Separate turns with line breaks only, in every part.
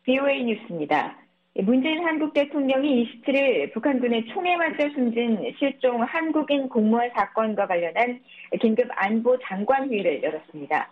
BOA 뉴스입니다. 문재인 한국 대통령이 27일 북한군의 총에 맞아 숨진 실종 한국인 공무원 사건과 관련한 긴급 안보 장관회의를 열었습니다.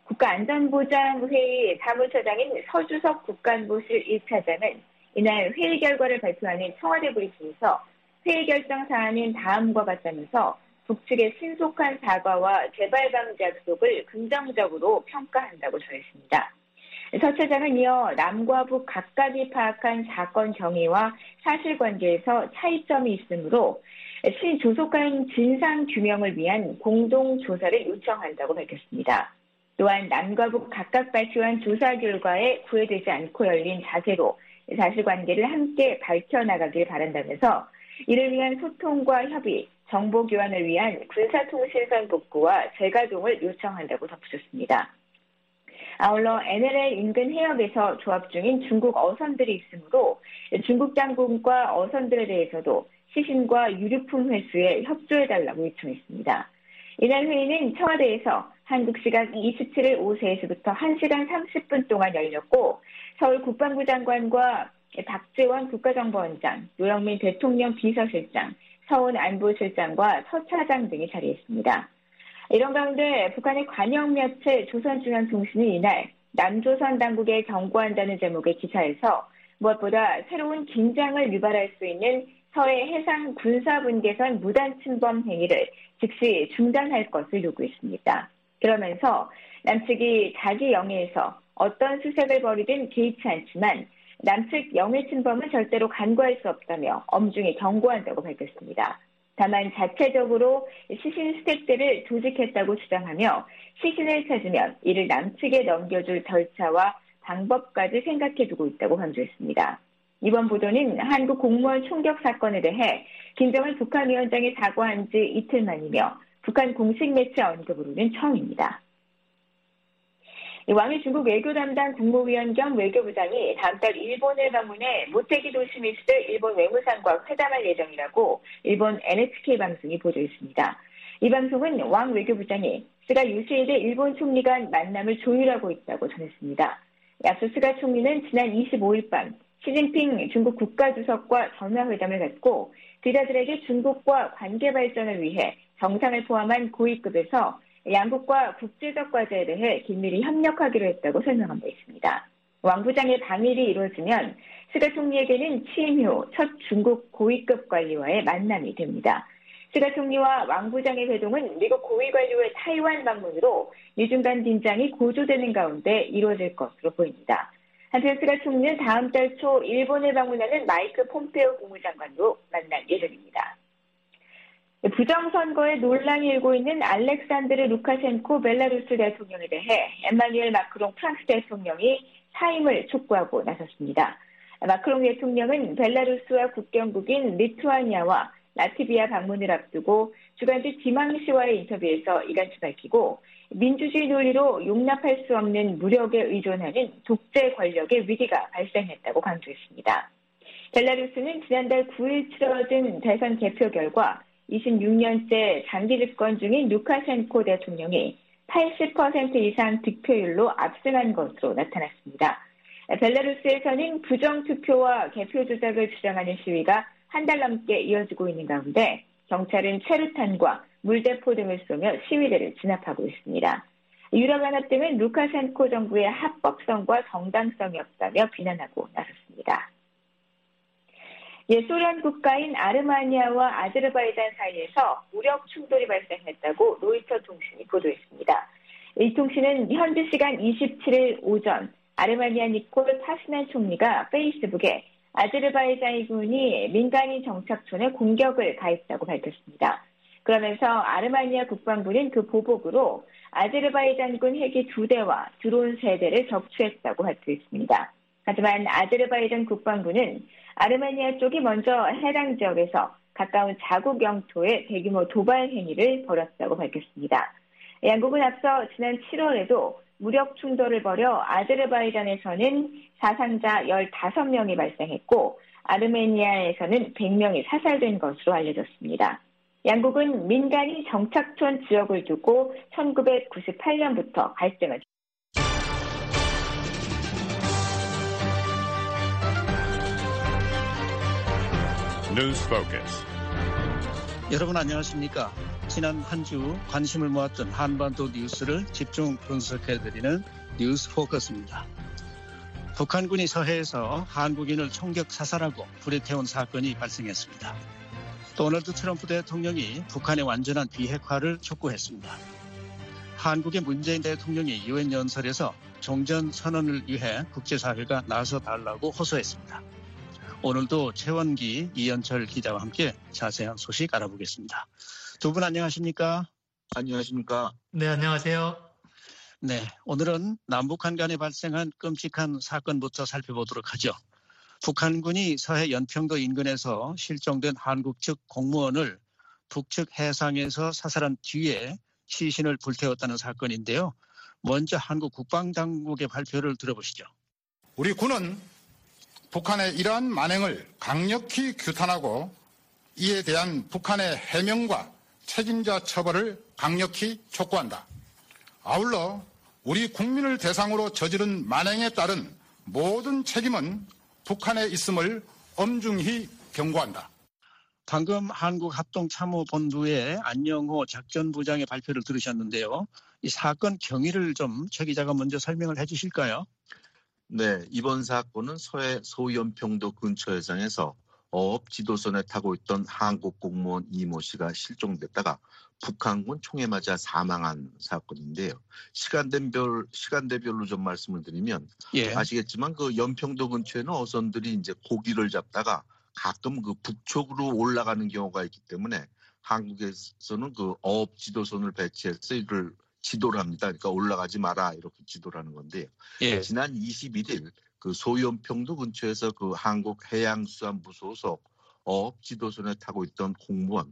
국가안전보장회의 사무처장인 서주석 국가안보실 1차장은 이날 회의 결과를 발표하는 청와대 브리핑에서 회의 결정 사안은 다음과 같다면서 북측의 신속한 사과와 재발 방지 약속을 긍정적으로 평가한다고 전했습니다. 서 차장은 이어 남과 북 각각이 파악한 사건 경위와 사실관계에서 차이점이 있으므로 신조속한 진상규명을 위한 공동조사를 요청한다고 밝혔습니다. 또한 남과 북 각각 발표한 조사 결과에 구애되지 않고 열린 자세로 사실관계를 함께 밝혀나가길 바란다면서 이를 위한 소통과 협의, 정보 교환을 위한 군사통신선 복구와 재가동을 요청한다고 덧붙였습니다. 아울러 NLL 인근 해역에서 조업 중인 중국 어선들이 있으므로 중국 당국과 어선들에 대해서도 시신과 유류품 회수에 협조해달라고 요청했습니다. 이날 회의는 청와대에서 한국 시각 27일 오후 3시부터 1시간 30분 동안 열렸고 서울 국방부 장관과 박재원 국가정보원장, 노영민 대통령 비서실장, 서훈 안보실장과 서 차장 등이 자리했습니다. 이런 가운데 북한의 관영 매체 조선중앙통신이 이날 남조선 당국에 경고한다는 제목의 기사에서 무엇보다 새로운 긴장을 유발할 수 있는 서해 해상 군사분계선 무단 침범 행위를 즉시 중단할 것을 요구했습니다. 그러면서 남측이 자기 영해에서 어떤 수색을 벌이든 개의치 않지만 남측 영해 침범은 절대로 간과할 수 없다며 엄중히 경고한다고 밝혔습니다. 다만 자체적으로 시신 수색들을 조직했다고 주장하며 시신을 찾으면 이를 남측에 넘겨줄 절차와 방법까지 생각해두고 있다고 강조했습니다. 이번 보도는 한국 공무원 총격 사건에 대해 김정은 북한 위원장이 사과한 지 이틀 만이며 북한 공식 매체 언급으로는 처음입니다. 왕이 중국 외교 담당 국무위원 겸 외교부장이 다음 달 일본을 방문해 모테기 도시미스 일본 외무상과 회담할 예정이라고 일본 NHK 방송이 보도했습니다. 이 방송은 왕 외교부장이 스가 요시히데 일본 총리 간 만남을 조율하고 있다고 전했습니다. 앞서 스가 총리는 지난 25일 밤 시진핑 중국 국가주석과 전화회담을 갖고 기자들에게 중국과 관계 발전을 위해 정상을 포함한 고위급에서 양국과 국제적 과제에 대해 긴밀히 협력하기로 했다고 설명한 바 있습니다. 왕 부장의 방일이 이루어지면 스가 총리에게는 취임 후 첫 중국 고위급 관리와의 만남이 됩니다. 스가 총리와 왕 부장의 회동은 미국 고위 관료의 타이완 방문으로 미중 간 긴장이 고조되는 가운데 이루어질 것으로 보입니다. 한편 스가 총리는 다음 달 초 일본을 방문하는 마이크 폼페오 국무장관도 만날 예정입니다. 부정선거에 논란이 일고 있는 알렉산드르 루카셴코 벨라루스 대통령에 대해 emmanuel 마크롱 프랑스 대통령이 사임을 촉구하고 나섰습니다. 마크롱 대통령은 벨라루스와 국경국인 리투아니아와 라트비아 방문을 앞두고 주간지 지망시와의 인터뷰에서 이같이 밝히고 민주주의 논리로 용납할 수 없는 무력에 의존하는 독재 권력의 위기가 발생했다고 강조했습니다. 벨라루스는 지난달 9일 치러진 대선 개표 결과 26년째 장기 집권 중인 루카셴코 대통령이 80% 이상 득표율로 압승한 것으로 나타났습니다. 벨라루스에서는 부정투표와 개표 조작을 주장하는 시위가 한 달 넘게 이어지고 있는 가운데 경찰은 체류탄과 물대포 등을 쏘며 시위대를 진압하고 있습니다. 유럽연합 등은 루카셴코 정부의 합법성과 정당성이 없다며 비난하고 나섰습니다. 소련 국가인 아르마니아와 아제르바이잔 사이에서 무력 충돌이 발생했다고 로이터 통신이 보도했습니다. 이 통신은 현지 시간 27일 오전 아르마니아 니콜 파시난 총리가 페이스북에 아제르바이잔군이 민간인 정착촌에 공격을 가했다고 밝혔습니다. 그러면서 아르마니아 국방부는 그 보복으로 아제르바이잔군 헬기 2대와 드론 3대를 적추했다고 발표했습니다. 하지만 아제르바이잔 국방부는 아르메니아 쪽이 먼저 해당 지역에서 가까운 자국 영토에 대규모 도발 행위를 벌였다고 밝혔습니다. 양국은 앞서 지난 7월에도 무력 충돌을 벌여 아제르바이잔에서는 사상자 15명이 발생했고 아르메니아에서는 100명이 사살된 것으로 알려졌습니다. 양국은 민간인 정착촌 지역을 두고 1998년부터 갈등을
News Focus.
여러분 안녕하십니까? 지난 한 주 관심을 모았던 한반도 뉴스를 집중 분석해드리는 뉴스 포커스입니다. 북한군이 서해에서 한국인을 총격 사살하고 불에 태운 사건이 발생했습니다. 도널드 트럼프 대통령이 북한의 완전한 비핵화를 촉구했습니다. 한국의 문재인 대통령이 유엔 연설에서 종전 선언을 위해 국제사회가 나서달라고 호소했습니다. 오늘도 최원기, 이현철 기자와 함께 자세한 소식 알아보겠습니다. 두 분 안녕하십니까?
안녕하십니까?
네, 안녕하세요.
네, 오늘은 남북한 간에 발생한 끔찍한 사건부터 살펴보도록 하죠. 북한군이 서해 연평도 인근에서 실종된 한국 측 공무원을 북측 해상에서 사살한 뒤에 시신을 불태웠다는 사건인데요. 먼저 한국 국방당국의 발표를 들어보시죠.
우리 군은 북한의 이러한 만행을 강력히 규탄하고 이에 대한 북한의 해명과 책임자 처벌을 강력히 촉구한다. 아울러 우리 국민을 대상으로 저지른 만행에 따른 모든 책임은 북한에 있음을 엄중히 경고한다.
방금 한국합동참모본부의 안영호 작전부장의 발표를 들으셨는데요. 이 사건 경위를 좀 최 기자가 먼저 설명을 해 주실까요?
네, 이번 사건은 서해 소연평도 근처 해상에서 어업 지도선에 타고 있던 한국 공무원 이모 씨가 실종됐다가 북한군 총에 맞아 사망한 사건인데요. 시간대별로 좀 말씀을 드리면 아시겠지만 그 연평도 근처에는 어선들이 이제 고기를 잡다가 가끔 그 북쪽으로 올라가는 경우가 있기 때문에 한국에서는 그 어업 지도선을 배치해서 이를 지도를 합니다. 그러니까 올라가지 마라 이렇게 지도를 하는 건데요. 지난 21일 그 소연평도 근처에서 그 한국해양수산부 소속 어업 지도선에 타고 있던 공무원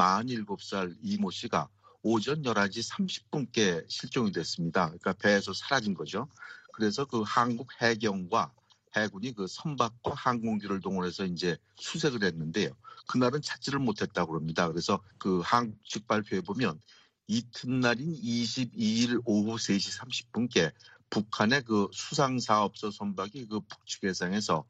47살 이모 씨가 오전 11시 30분께 실종이 됐습니다. 그러니까 배에서 사라진 거죠. 그래서 그 한국 해경과 해군이 그 선박과 항공기를 동원해서 이제 수색을 했는데요. 그날은 찾지를 못했다고 합니다. 그래서 그 한국 측 발표에 보면 이튿날인 22일 오후 3시 30분께 북한의 그 수상사업소 선박이 그 북측 해상에서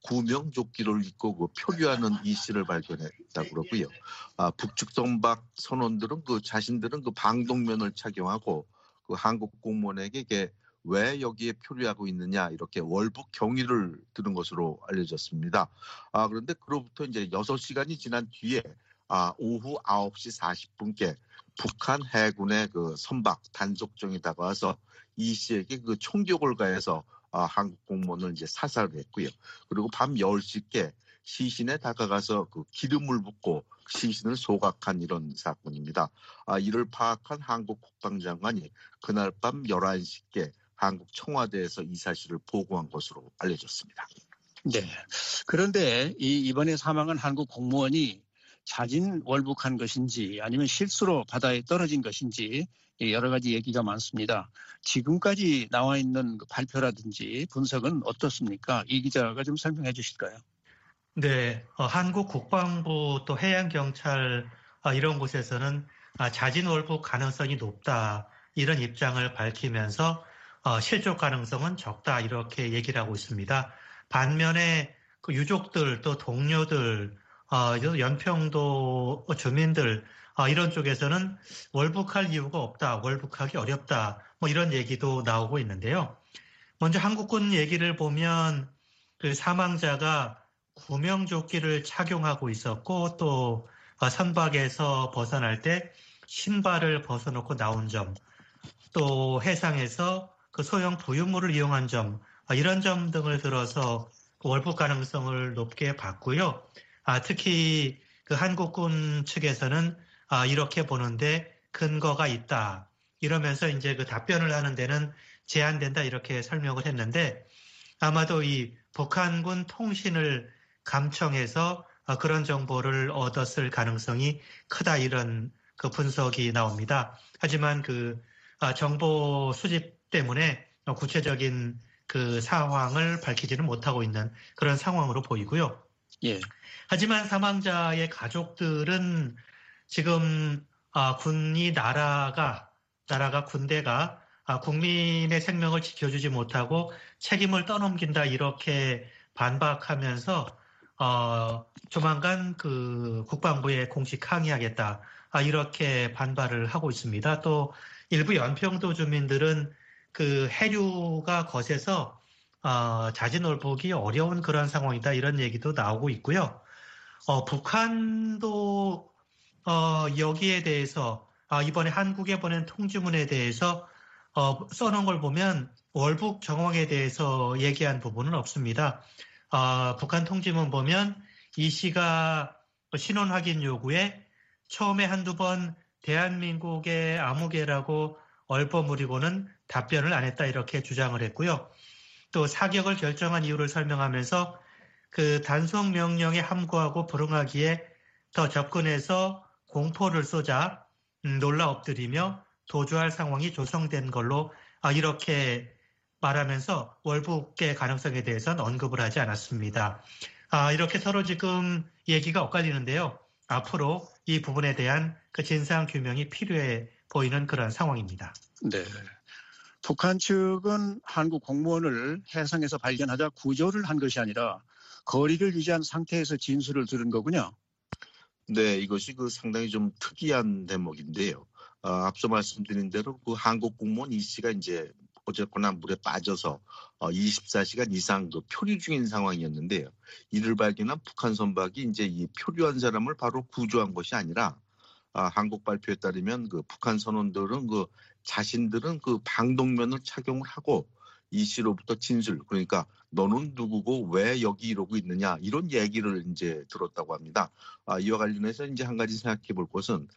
구명조끼를 입고 그 표류하는 이 씨를 발견했다고 그러고요. 북측 선박 선원들은 그 자신들은 그 방독면을 착용하고 그 한국 공무원에게 이게 왜 여기에 표류하고 있느냐 이렇게 월북 경위를 들은 것으로 알려졌습니다. 그런데 그로부터 이제 6시간이 지난 뒤에 오후 9시 40분께 북한 해군의 그 선박 단속정이 다가와서 이 씨에게 그 총격을 가해서 한국 공무원을 이제 사살했고요. 그리고 밤 10시께 시신에 다가가서 그 기름을 붓고 시신을 소각한 이런 사건입니다. 이를 파악한 한국 국방장관이 그날 밤 11시께 한국 청와대에서 이 사실을 보고한 것으로 알려졌습니다.
네. 그런데 이번에 사망한 한국 공무원이 자진 월북한 것인지 아니면 실수로 바다에 떨어진 것인지 여러 가지 얘기가 많습니다. 지금까지 나와 있는 그 발표라든지 분석은 어떻습니까? 이 기자가 좀 설명해 주실까요?
네, 한국 국방부 또 해양경찰 이런 곳에서는 자진 월북 가능성이 높다 이런 입장을 밝히면서 실족 가능성은 적다 이렇게 얘기를 하고 있습니다. 반면에 그 유족들 또 동료들 연평도 주민들 이런 쪽에서는 월북할 이유가 없다, 월북하기 어렵다 뭐 이런 얘기도 나오고 있는데요. 먼저 한국군 얘기를 보면 그 사망자가 구명조끼를 착용하고 있었고 또 선박에서 벗어날 때 신발을 벗어놓고 나온 점, 또 해상에서 그 소형 부유물을 이용한 점 이런 점 등을 들어서 월북 가능성을 높게 봤고요. 특히 그 한국군 측에서는 이렇게 보는데 근거가 있다. 이러면서 이제 그 답변을 하는 데는 제한된다 이렇게 설명을 했는데 아마도 이 북한군 통신을 감청해서 그런 정보를 얻었을 가능성이 크다 이런 그 분석이 나옵니다. 하지만 그 정보 수집 때문에 구체적인 그 상황을 밝히지는 못하고 있는 그런 상황으로 보이고요. 하지만 사망자의 가족들은 지금 군대가 국민의 생명을 지켜주지 못하고 책임을 떠넘긴다 이렇게 반박하면서 조만간 그 국방부에 공식 항의하겠다. 이렇게 반발을 하고 있습니다. 또 일부 연평도 주민들은 그 해류가 거세서 자진월복이 어려운 그런 상황이다. 이런 얘기도 나오고 있고요. 북한도 여기에 대해서 이번에 한국에 보낸 통지문에 대해서 써놓은 걸 보면 월북 정황에 대해서 얘기한 부분은 없습니다. 북한 통지문 보면 이 씨가 신원 확인 요구에 처음에 한두 번 대한민국의 아무개라고 얼버무리고는 답변을 안 했다 이렇게 주장을 했고요. 또 사격을 결정한 이유를 설명하면서 그 단속 명령에 함구하고 불응하기에 더 접근해서 공포를 쏘자 놀라 엎드리며 도주할 상황이 조성된 걸로 이렇게 말하면서 월북의 가능성에 대해서는 언급을 하지 않았습니다. 이렇게 서로 지금 얘기가 엇갈리는데요. 앞으로 이 부분에 대한 그 진상 규명이 필요해 보이는 그런 상황입니다.
네. 북한 측은 한국 공무원을 해상에서 발견하자 구조를 한 것이 아니라 거리를 유지한 상태에서 진술을 들은 거군요.
네, 이것이 상당히 좀 특이한 대목인데요. 앞서 말씀드린 대로 그 한국 공무원 이 씨가 이제 어쨌거나 물에 빠져서 24시간 이상 표류 중인 상황이었는데요. 이를 발견한 북한 선박이 이제 이 표류한 사람을 바로 구조한 것이 아니라 한국 발표에 따르면 그 북한 선원들은 자신들은 방독면을 착용을 하고 이 씨로부터 진술, 그러니까 너는 누구고 왜 여기 이러고 있느냐 이런 얘기를 이제 들었다고 합니다. 이와 관련해서 이제 한 가지 생각해 볼 것은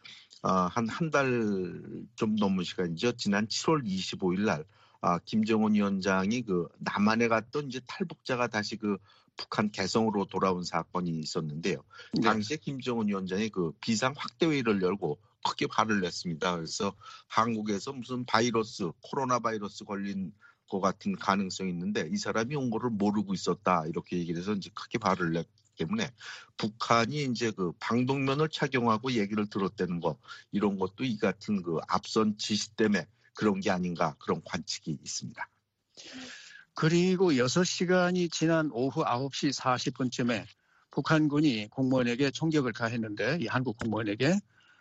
한 달 좀 넘은 시간이죠. 지난 7월 25일 날 김정은 위원장이 남한에 갔던 이제 탈북자가 다시 북한 개성으로 돌아온 사건이 있었는데요.
네.
당시에 김정은 위원장이 비상 확대회의를 열고 크게 화를 냈습니다. 그래서 한국에서 무슨 코로나 바이러스 걸린 것 같은 가능성이 있는데 이 사람이 온 거를 모르고 있었다 이렇게 얘기를 해서 이제 크게 화를 냈기 때문에 북한이 이제 방독면을 착용하고 얘기를 들었다는 거 이런 것도 이 같은 앞선 지시 때문에 그런 게 아닌가 그런 관측이 있습니다.
그리고 6시간이 지난 오후 9시 40분쯤에 북한군이 공무원에게 총격을 가했는데 이 한국 공무원에게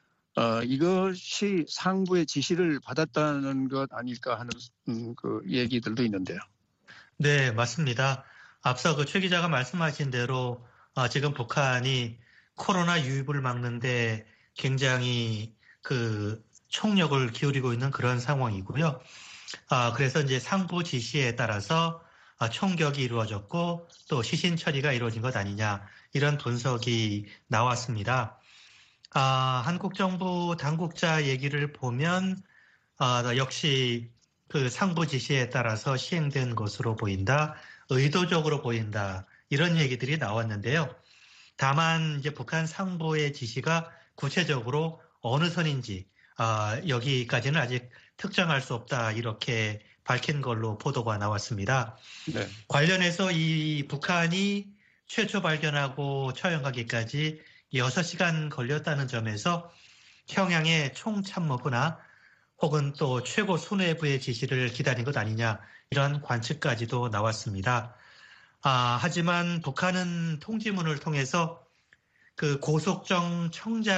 이것이 상부의 지시를 받았다는 것 아닐까 하는 그 얘기들도 있는데요.
네, 맞습니다. 앞서 최 기자가 말씀하신 대로 지금 북한이 코로나 유입을 막는데 굉장히 총력을 기울이고 있는 그런 상황이고요. 그래서 이제 상부 지시에 따라서 총격이 이루어졌고 또 시신 처리가 이루어진 것 아니냐 이런 분석이 나왔습니다. 한국 정부 당국자 얘기를 보면 역시 그 상부 지시에 따라서 시행된 것으로 보인다, 의도적으로 보인다 이런 얘기들이 나왔는데요. 다만 이제 북한 상부의 지시가 구체적으로 어느 선인지 여기까지는 아직 특정할 수 없다 이렇게 밝힌 걸로 보도가 나왔습니다. 네. 관련해서 이 북한이 최초 발견하고 처형하기까지 6시간 걸렸다는 점에서 평양의 총참모부나 혹은 또 최고 수뇌부의 지시를 기다린 것 아니냐 이런 관측까지도 나왔습니다. 하지만 북한은 통지문을 통해서 그 고속정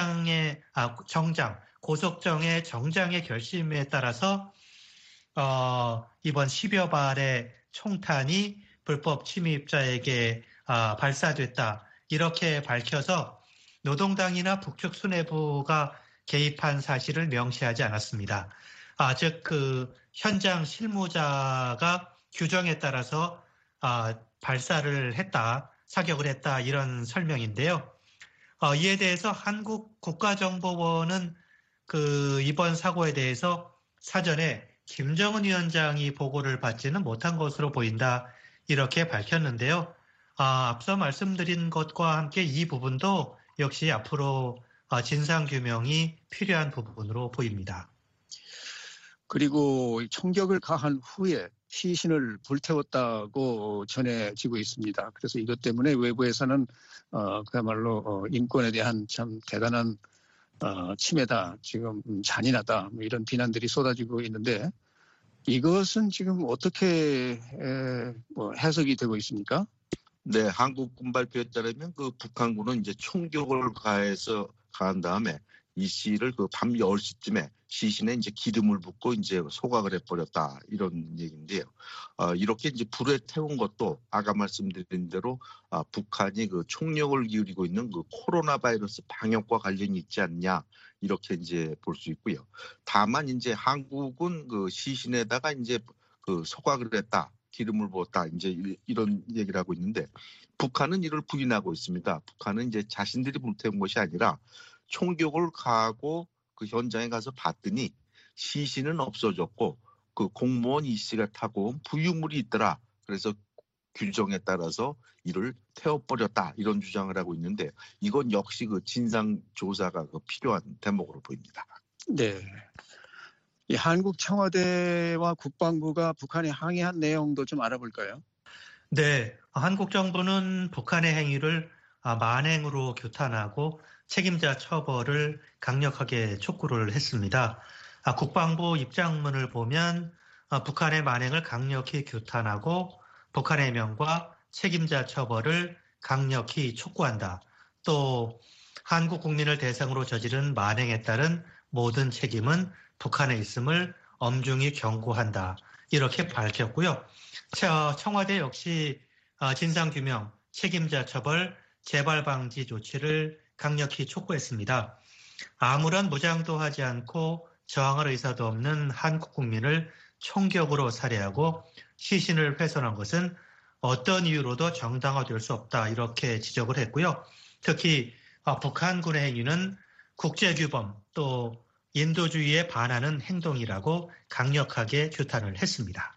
고속정의 정장의 결심에 따라서 이번 10여 발의 총탄이 불법 침입자에게 발사됐다 이렇게 밝혀서 노동당이나 북측 수뇌부가 개입한 사실을 명시하지 않았습니다. 즉 현장 실무자가 규정에 따라서 발사를 했다, 사격을 했다 이런 설명인데요. 이에 대해서 한국 국가정보원은 이번 사고에 대해서 사전에 김정은 위원장이 보고를 받지는 못한 것으로 보인다 이렇게 밝혔는데요. 앞서 말씀드린 것과 함께 이 부분도 역시 앞으로 진상규명이 필요한 부분으로 보입니다.
그리고 총격을 가한 후에 시신을 불태웠다고 전해지고 있습니다. 그래서 이것 때문에 외부에서는 그야말로 인권에 대한 참 대단한 침해다, 지금 잔인하다 이런 비난들이 쏟아지고 있는데 이것은 지금 어떻게 해석이 되고 있습니까?
네, 한국군 발표에 따르면 그 북한군은 이제 총격을 가한 다음에 이 씨를 그 밤 10시쯤에 시신에 이제 기름을 붓고 이제 소각을 해버렸다 이런 얘기인데요. 이렇게 이제 불에 태운 것도 아까 말씀드린 대로 북한이 그 총력을 기울이고 있는 그 코로나 바이러스 방역과 관련이 있지 않냐 이렇게 이제 볼 수 있고요. 다만 이제 한국은 그 시신에다가 이제 그 소각을 했다. 기름을 부었다. 이제 이런 얘기를 하고 있는데 북한은 이를 부인하고 있습니다. 북한은 이제 자신들이 불태운 것이 아니라 총격을 가하고 그 현장에 가서 봤더니 시신은 없어졌고 그 공무원 이 씨가 타고 온 부유물이 있더라. 그래서 규정에 따라서 이를 태워버렸다. 이런 주장을 하고 있는데 이건 역시 그 진상 조사가 필요한 대목으로 보입니다.
네. 이 한국 청와대와 국방부가 북한에 항의한 내용도 좀 알아볼까요?
네, 한국 정부는 북한의 행위를 만행으로 규탄하고 책임자 처벌을 강력하게 촉구를 했습니다. 국방부 입장문을 보면 북한의 만행을 강력히 규탄하고 북한의 해명과 책임자 처벌을 강력히 촉구한다. 또 한국 국민을 대상으로 저지른 만행에 따른 모든 책임은 북한에 있음을 엄중히 경고한다. 이렇게 밝혔고요. 청와대 역시 진상규명, 책임자 처벌, 재발 방지 조치를 강력히 촉구했습니다. 아무런 무장도 하지 않고 저항할 의사도 없는 한국 국민을 총격으로 살해하고 시신을 훼손한 것은 어떤 이유로도 정당화될 수 없다. 이렇게 지적을 했고요. 특히 북한군의 행위는 국제규범 또 인도주의에 반하는 행동이라고 강력하게 규탄을 했습니다.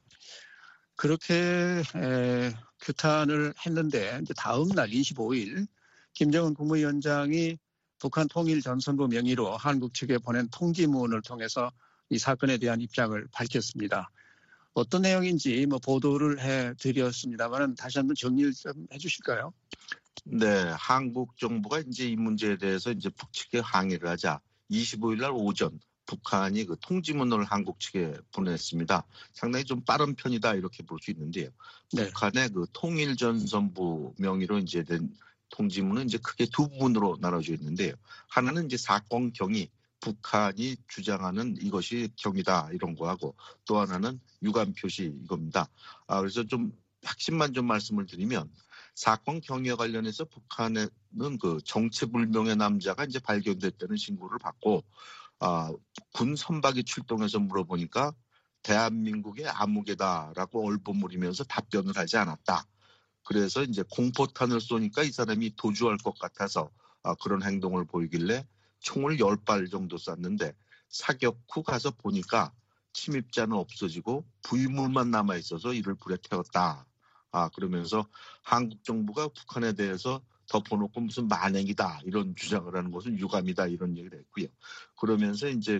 그렇게 규탄을 했는데 이제 다음 날 25일 김정은 국무위원장이 북한 통일전선부 명의로 한국 측에 보낸 통지문을 통해서 이 사건에 대한 입장을 밝혔습니다. 어떤 내용인지 보도를 해드렸습니다만 다시 한번 정리를 좀 해주실까요?
네, 한국 정부가 이제 이 문제에 대해서 이제 북측에 항의를 하자 25일 날 오전 북한이 그 통지문을 한국 측에 보냈습니다. 상당히 좀 빠른 편이다 이렇게 볼 수 있는데요. 네. 북한의 그 통일전선부 명의로 이제 된 통지문은 이제 크게 두 부분으로 나눠져 있는데요. 하나는 이제 사건 경위, 북한이 주장하는 이것이 경위다 이런 거하고 또 하나는 유감 표시 이겁니다. 그래서 좀 핵심만 좀 말씀을 드리면 사건 경위와 관련해서 북한에는 그 정체불명의 남자가 이제 발견됐다는 신고를 받고 군 선박이 출동해서 물어보니까 대한민국의 아무개다라고 얼버무리면서 답변을 하지 않았다. 그래서 이제 공포탄을 쏘니까 이 사람이 도주할 것 같아서 그런 행동을 보이길래 총을 10발 정도 쐈는데 사격 후 가서 보니까 침입자는 없어지고 부유물만 남아있어서 이를 불에 태웠다. 그러면서 한국 정부가 북한에 대해서 덮어놓고 무슨 만행이다 이런 주장을 하는 것은 유감이다 이런 얘기를 했고요. 그러면서 이제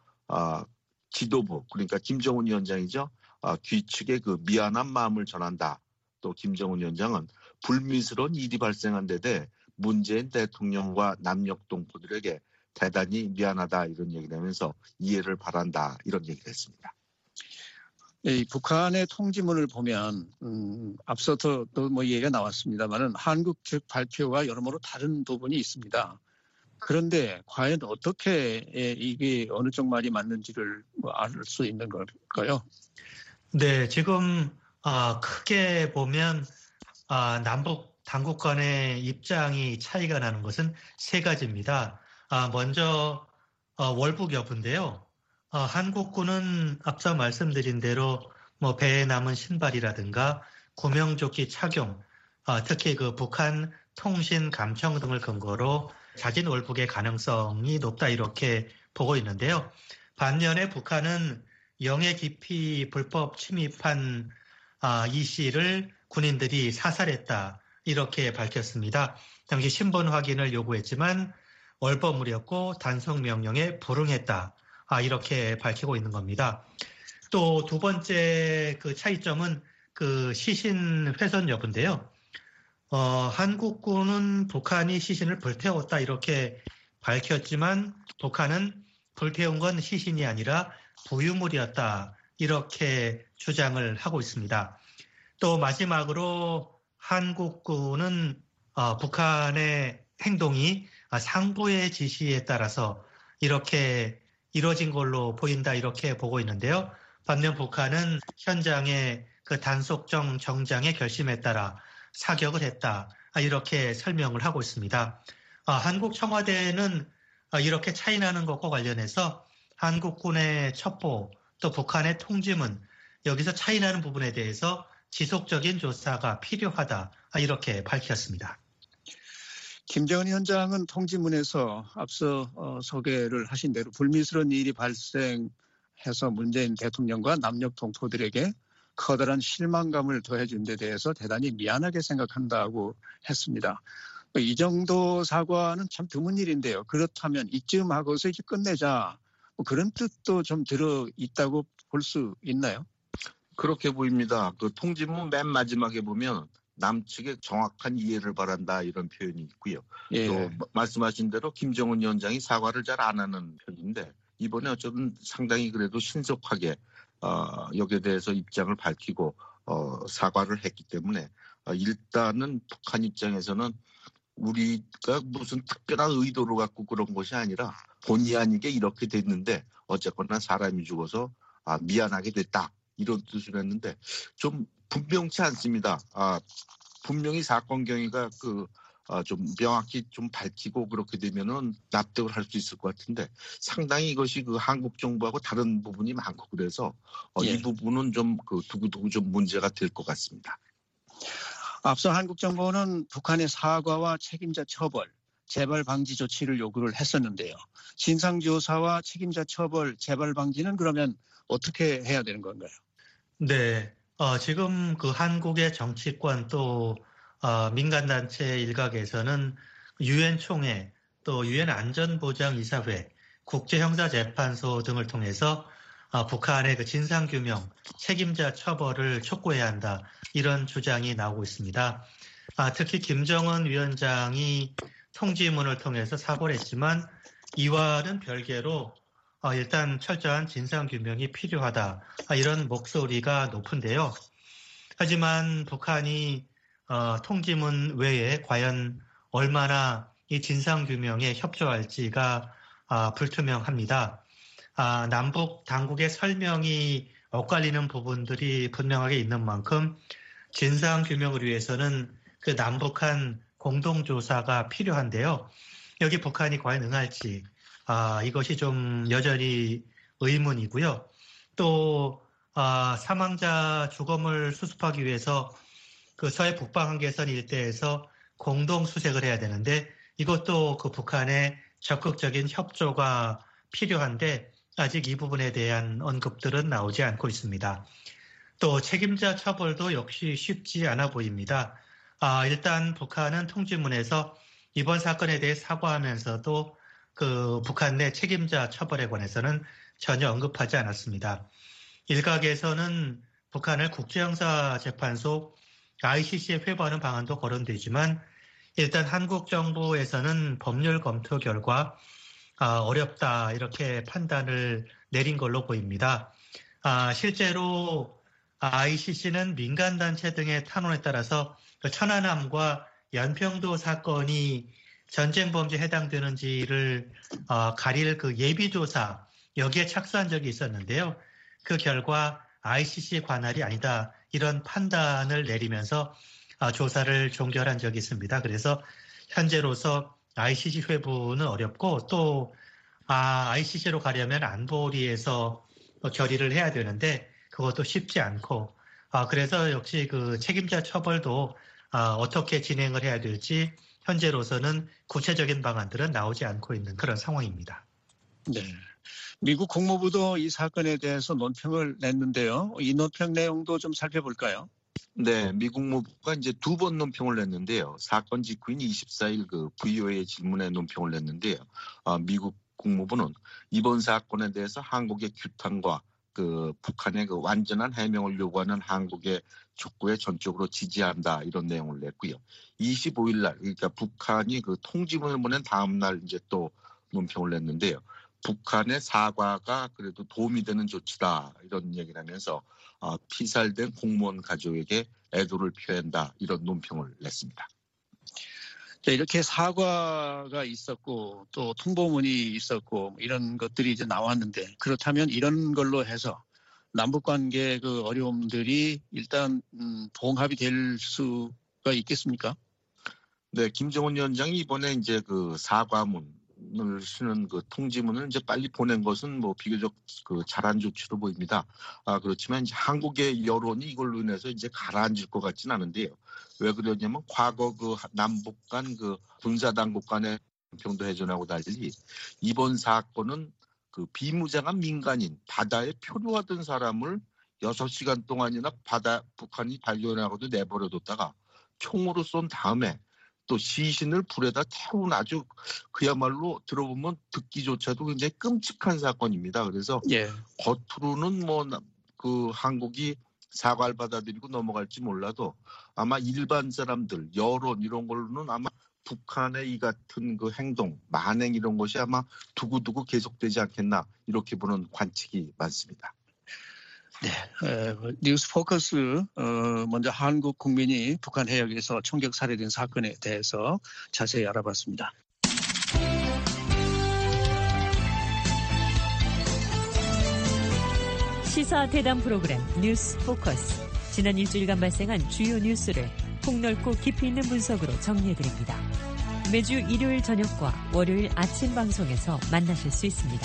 지도부 그러니까 김정은 위원장이죠. 귀측에 그 미안한 마음을 전한다. 또 김정은 위원장은 불미스러운 일이 발생한 데 대해 문재인 대통령과 남녘 동포들에게 대단히 미안하다 이런 얘기를 하면서 이해를 바란다 이런 얘기를 했습니다.
이 북한의 통지문을 보면 앞서도 얘기가 나왔습니다만은 한국 측 발표와 여러모로 다른 부분이 있습니다. 그런데 과연 어떻게 이게 어느 쪽 말이 맞는지를 알 수 있는 걸까요?
네, 지금 크게 보면 남북 당국 간의 입장이 차이가 나는 것은 세 가지입니다. 먼저 월북 여부인데요. 한국군은 앞서 말씀드린 대로 배에 남은 신발이라든가 구명조끼 착용, 특히 그 북한 통신 감청 등을 근거로 자진 월북의 가능성이 높다 이렇게 보고 있는데요. 반면에 북한은 영해 깊이 불법 침입한 이 씨를 군인들이 사살했다 이렇게 밝혔습니다. 당시 신분 확인을 요구했지만 얼버무렸고 단속 명령에 불응했다. 이렇게 밝히고 있는 겁니다. 또 두 번째 그 차이점은 그 시신 훼손 여부인데요. 한국군은 북한이 시신을 불태웠다 이렇게 밝혔지만 북한은 불태운 건 시신이 아니라 부유물이었다 이렇게 주장을 하고 있습니다. 또 마지막으로 한국군은 북한의 행동이 상부의 지시에 따라서 이렇게 이루어진 걸로 보인다 이렇게 보고 있는데요. 반면 북한은 현장의 그 단속정 정장의 결심에 따라 사격을 했다 이렇게 설명을 하고 있습니다. 한국 청와대는 이렇게 차이나는 것과 관련해서 한국군의 첩보 또 북한의 통지문 여기서 차이나는 부분에 대해서 지속적인 조사가 필요하다 이렇게 밝혔습니다.
김정은 위원장은 통지문에서 앞서 소개를 하신 대로 불미스러운 일이 발생해서 문재인 대통령과 남녘 동포들에게 커다란 실망감을 더해준 데 대해서 대단히 미안하게 생각한다고 했습니다. 이 정도 사과는 참 드문 일인데요. 그렇다면 이쯤 하고서 이제 끝내자 그런 뜻도 좀 들어있다고 볼 수 있나요?
그렇게 보입니다. 그 통지문 맨 마지막에 보면 남측의 정확한 이해를 바란다 이런 표현이 있고요.
예.
또 말씀하신 대로 김정은 위원장이 사과를 잘 안 하는 편인데 이번에 어쩌면 상당히 그래도 신속하게 여기에 대해서 입장을 밝히고 사과를 했기 때문에 일단은 북한 입장에서는 우리가 무슨 특별한 의도로 갖고 그런 것이 아니라 본의 아니게 이렇게 됐는데 어쨌거나 사람이 죽어서 미안하게 됐다 이런 뜻을 했는데 좀 분명치 않습니다. 분명히 사건 경위가 좀 명확히 좀 밝히고 그렇게 되면은 납득을 할 수 있을 것 같은데 상당히 이것이 그 한국 정부하고 다른 부분이 많고 그래서
예.
이 부분은 좀 두고두고 좀 문제가 될 것 같습니다.
앞서 한국 정부는 북한의 사과와 책임자 처벌, 재발 방지 조치를 요구를 했었는데요. 진상조사와 책임자 처벌, 재발 방지는 그러면 어떻게 해야 되는 건가요?
네, 지금 그 한국의 정치권 또 민간단체 일각에서는 유엔 총회 또 유엔 안전보장이사회, 국제형사재판소 등을 통해서 북한의 그 진상규명, 책임자 처벌을 촉구해야 한다 이런 주장이 나오고 있습니다. 특히 김정은 위원장이 통지문을 통해서 사과를 했지만 이와는 별개로 일단 철저한 진상규명이 필요하다 이런 목소리가 높은데요. 하지만 북한이 통지문 외에 과연 얼마나 이 진상규명에 협조할지가 불투명합니다. 남북 당국의 설명이 엇갈리는 부분들이 분명하게 있는 만큼 진상규명을 위해서는 그 남북한 공동조사가 필요한데요. 여기 북한이 과연 응할지 이것이 좀 여전히 의문이고요. 또 사망자 주검을 수습하기 위해서 그 서해 북방 한계선 일대에서 공동 수색을 해야 되는데 이것도 그 북한의 적극적인 협조가 필요한데 아직 이 부분에 대한 언급들은 나오지 않고 있습니다. 또 책임자 처벌도 역시 쉽지 않아 보입니다. 일단 북한은 통지문에서 이번 사건에 대해 사과하면서도 그 북한 내 책임자 처벌에 관해서는 전혀 언급하지 않았습니다. 일각에서는 북한을 국제형사재판소 ICC에 회부하는 방안도 거론되지만 일단 한국 정부에서는 법률 검토 결과 어렵다 이렇게 판단을 내린 걸로 보입니다. 실제로 ICC는 민간단체 등의 탄원에 따라서 천안함과 연평도 사건이 전쟁범죄에 해당되는지를 가릴 그 예비조사 여기에 착수한 적이 있었는데요. 그 결과 ICC 관할이 아니다 이런 판단을 내리면서 조사를 종결한 적이 있습니다. 그래서 현재로서 ICC 회부는 어렵고 또 ICC로 가려면 안보리에서 결의를 해야 되는데 그것도 쉽지 않고 그래서 역시 그 책임자 처벌도 어떻게 진행을 해야 될지 현재로서는 구체적인 방안들은 나오지 않고 있는 그런 상황입니다.
네. 미국 국무부도 이 사건에 대해서 논평을 냈는데요. 이 논평 내용도 좀 살펴볼까요?
네, 미국 국무부가 이제 2번 논평을 냈는데요. 사건 직후인 24일 그 VOA 질문에 논평을 냈는데요. 미국 국무부는 이번 사건에 대해서 한국의 규탄과 그 북한의 그 완전한 해명을 요구하는 한국의 촉구에 전적으로 지지한다 이런 내용을 냈고요. 25일 날 그러니까 북한이 그 통지문을 보낸 다음 날 이제 또 논평을 냈는데요. 북한의 사과가 그래도 도움이 되는 조치다 이런 얘기를 하면서 피살된 공무원 가족에게 애도를 표한다 이런 논평을 냈습니다.
이렇게 사과가 있었고 또 통보문이 있었고 이런 것들이 이제 나왔는데 그렇다면 이런 걸로 해서 남북 관계 그 어려움들이 일단 봉합이 될 수가 있겠습니까?
네, 김정은 위원장이 이번에 이제 그 사과문을 쓰는 그 통지문을 이제 빨리 보낸 것은 뭐 비교적 그 잘한 조치로 보입니다. 그렇지만 이제 한국의 여론이 이걸로 인해서 이제 가라앉을 것 같지는 않은데요. 왜 그러냐면 과거 그 남북 간 그 군사 당국 간의 평도 해전하고 달리 이번 사건은 그 비무장한 민간인 바다에 표류하던 사람을 6시간 동안이나 북한이 발견하고도 내버려뒀다가 총으로 쏜 다음에 또 시신을 불에다 태운 아주 그야말로 들어보면 듣기조차도 굉장히 끔찍한 사건입니다. 그래서 겉으로는 뭐 그 한국이 사과를 받아들이고 넘어갈지 몰라도 아마 일반 사람들, 여론 이런 걸로는 아마 북한의 이 같은 그 행동, 만행 이런 것이 아마 두고두고 계속되지 않겠나 이렇게 보는 관측이 많습니다.
네, 뉴스 포커스 먼저 한국 국민이 북한 해역에서 총격 살해된 사건에 대해서 자세히 알아봤습니다.
시사 대담 프로그램 뉴스 포커스. 지난 일주일간 발생한 주요 뉴스를 폭넓고 깊이 있는 분석으로 정리해드립니다. 매주 일요일 저녁과 월요일 아침 방송에서 만나실 수 있습니다.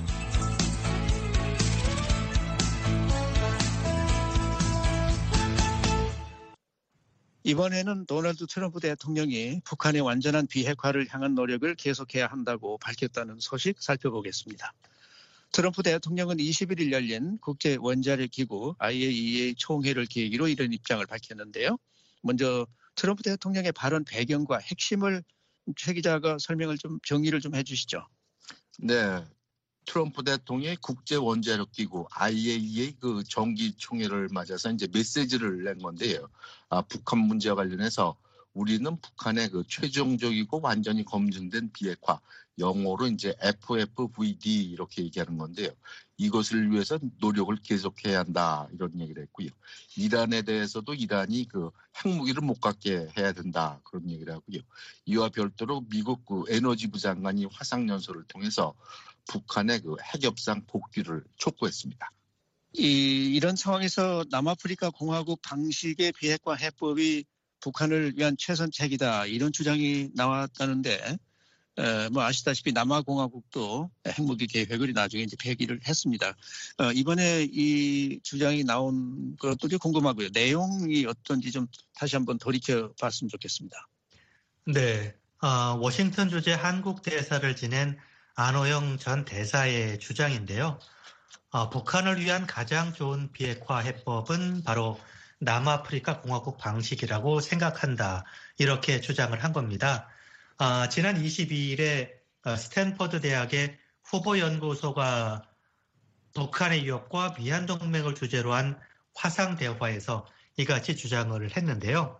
이번에는 도널드 트럼프 대통령이 북한의 완전한 비핵화를 향한 노력을 계속해야 한다고 밝혔다는 소식 살펴보겠습니다. 트럼프 대통령은 21일 열린 국제원자력기구 IAEA 총회를 계기로 이런 입장을 밝혔는데요. 먼저 트럼프 대통령의 발언 배경과 핵심을 최 기자가 설명을 좀 정리를 좀 해주시죠.
네, 트럼프 대통령이 국제원자력기구 IAEA 그 정기총회를 맞아서 이제 메시지를 낸 건데요. 북한 문제와 관련해서 우리는 북한의 그 최종적이고 완전히 검증된 비핵화, 영어로 이제 FFVD 이렇게 얘기하는 건데요. 이것을 위해서 노력을 계속해야 한다 이런 얘기를 했고요. 이란에 대해서도 이란이 그 핵무기를 못 갖게 해야 된다 그런 얘기를 하고요. 이와 별도로 미국 그 에너지부 장관이 화상연설을 통해서 북한의 그 핵협상 복귀를 촉구했습니다.
이런 상황에서 남아프리카 공화국 방식의 비핵화 해법이 북한을 위한 최선책이다 이런 주장이 나왔다는데 뭐 아시다시피 남아공화국도 핵무기 계획을 나중에 이제 폐기를 했습니다. 이번에 이 주장이 나온 것도 좀 궁금하고요. 내용이 어떤지 좀 다시 한번 돌이켜봤으면 좋겠습니다.
네, 워싱턴 주재 한국 대사를 지낸 안호영 전 대사의 주장인데요. 북한을 위한 가장 좋은 비핵화 해법은 바로 남아프리카 공화국 방식이라고 생각한다. 이렇게 주장을 한 겁니다. 지난 22일에 스탠퍼드 대학의 후보연구소가 북한의 위협과 미한동맹을 주제로 한 화상대화에서 이같이 주장을 했는데요.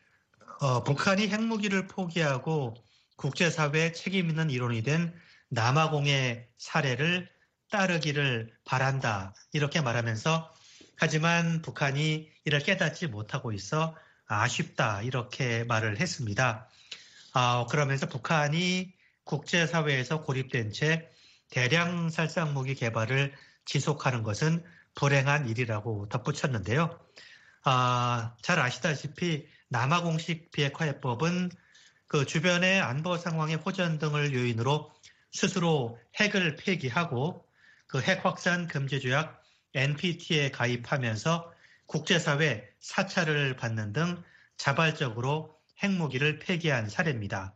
북한이 핵무기를 포기하고 국제사회의 책임 있는 일원이 된 남아공의 사례를 따르기를 바란다. 이렇게 말하면서 하지만 북한이 이를 깨닫지 못하고 있어 아쉽다. 이렇게 말을 했습니다. 그러면서 북한이 국제사회에서 고립된 채 대량 살상무기 개발을 지속하는 것은 불행한 일이라고 덧붙였는데요. 잘 아시다시피 남아공식 비핵화해법은 그 주변의 안보 상황의 호전 등을 요인으로 스스로 핵을 폐기하고 그 핵 확산 금지 조약 NPT에 가입하면서 국제사회 사찰을 받는 등 자발적으로 핵무기를 폐기한 사례입니다.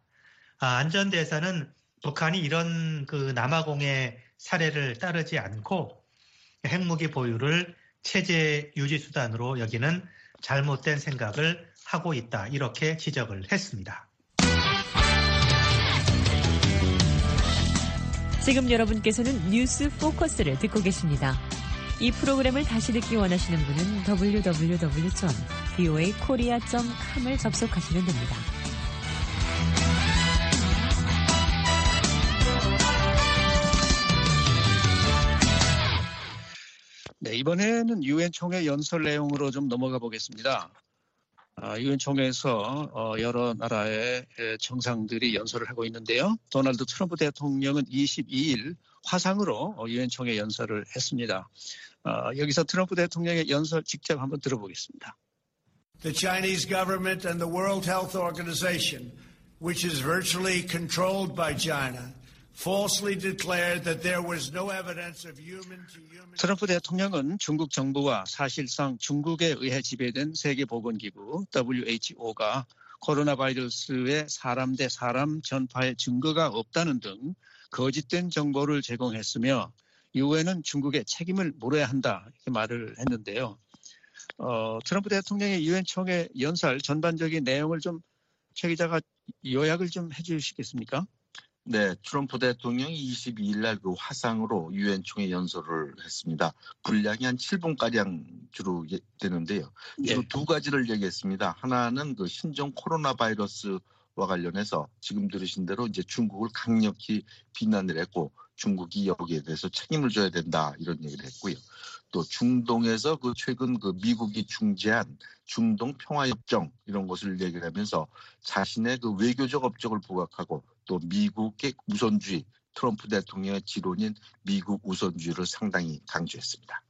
안전대사는 북한이 이런 그 남아공의 사례를 따르지 않고 핵무기 보유를 체제 유지 수단으로 여기는 잘못된 생각을 하고 있다. 이렇게 지적을 했습니다.
지금 여러분께서는 뉴스 포커스를 듣고 계십니다. 이 프로그램을 다시 듣기 원하시는 분은 www.voakorea.com을 접속하시면 됩니다.
네, 이번에는 유엔 총회 연설 내용으로 좀 넘어가 보겠습니다. 유엔 총회에서 여러 나라의 정상들이 연설을 하고 있는데요. 도널드 트럼프 대통령은 22일 화상으로 유엔 총회 연설을 했습니다. 여기서 트럼프 대통령의 연설 직접 한번 들어보겠습니다.
The Chinese government and the World Health Organization, which is virtually controlled by China, falsely declared that there was no evidence of human-to-human.
트럼프 대통령은 중국 정부와 사실상 중국에 의해 지배된 세계보건기구 WHO가 코로나 바이러스의 사람 대 사람 전파의 증거가 없다는 등 거짓된 정보를 제공했으며 유엔은 중국의 책임을 물어야 한다 이렇게 말을 했는데요. 트럼프 대통령의 유엔 총회 연설 전반적인 내용을 좀 최 기자가 요약을 좀 해주시겠습니까?
네, 트럼프 대통령이 22일 날 그 화상으로 유엔 총회 연설을 했습니다. 분량이 한 7분가량 주로 되는데요. 주로 두 가지를 얘기했습니다. 하나는 그 신종 코로나 바이러스와 관련해서 지금 들으신 대로 이제 중국을 강력히 비난을 했고 중국이 여기에 대해서 책임을 져야 된다 이런 얘기를 했고요. 또 중동에서 그 최근 그 미국이 중재한 중동 평화협정 이런 것을 얘기를 하면서 자신의 그 외교적 업적을 부각하고 또 미국의 우선주의, 트럼프 대통령의 지론인 미국 우선주의를 상당히 강조했습니다.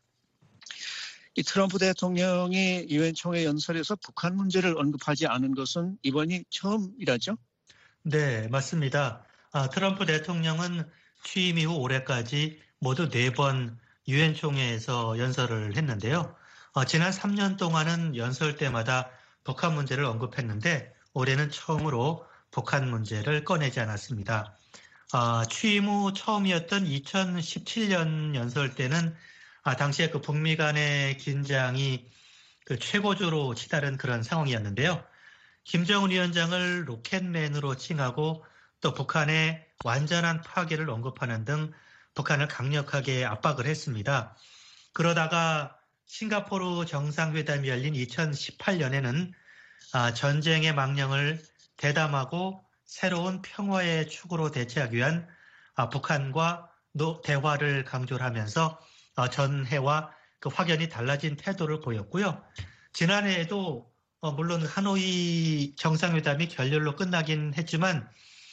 이 트럼프 대통령이 유엔 총회 연설에서 북한 문제를 언급하지 않은 것은 이번이 처음이라죠?
네, 맞습니다. 트럼프 대통령은 취임 이후 올해까지 모두 4번 유엔 총회에서 연설을 했는데요. 지난 3년 동안은 연설 때마다 북한 문제를 언급했는데 올해는 처음으로 북한 문제를 꺼내지 않았습니다. 취임 후 처음이었던 2017년 연설 때는 당시에 그 북미 간의 긴장이 그 최고조로 치달은 그런 상황이었는데요. 김정은 위원장을 로켓맨으로 칭하고 또 북한의 완전한 파괴를 언급하는 등 북한을 강력하게 압박을 했습니다. 그러다가 싱가포르 정상회담이 열린 2018년에는 전쟁의 망령을 대담하고 새로운 평화의 축으로 대체하기 위한 북한과 대화를 강조를 하면서 전해와 그 확연히 달라진 태도를 보였고요. 지난해에도 물론 하노이 정상회담이 결렬로 끝나긴 했지만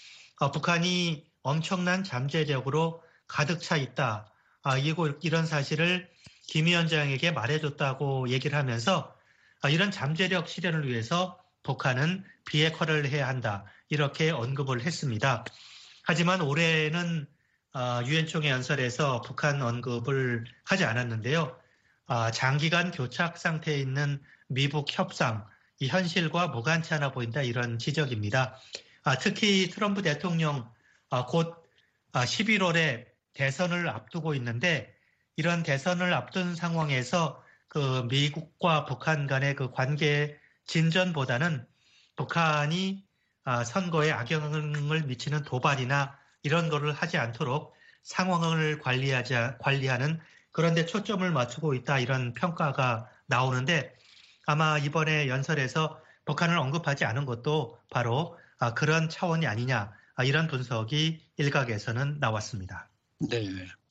북한이 엄청난 잠재력으로 가득 차 있다. 이런 사실을 김 위원장에게 말해줬다고 얘기를 하면서 이런 잠재력 실현을 위해서 북한은 비핵화를 해야 한다. 이렇게 언급을 했습니다. 하지만 올해는 유엔 총회 연설에서 북한 언급을 하지 않았는데요. 장기간 교착 상태에 있는 미북 협상, 이 현실과 무관치 않아 보인다. 이런 지적입니다. 특히 트럼프 대통령 곧 11월에 대선을 앞두고 있는데 이런 대선을 앞둔 상황에서 그 미국과 북한 간의 그 관계 진전보다는 북한이 선거에 악영향을 미치는 도발이나 이런 거를 하지 않도록 상황을 관리하는 그런 데 초점을 맞추고 있다 이런 평가가 나오는데 아마 이번에 연설에서 북한을 언급하지 않은 것도 바로 그런 차원이 아니냐 이런 분석이 일각에서는 나왔습니다.
네.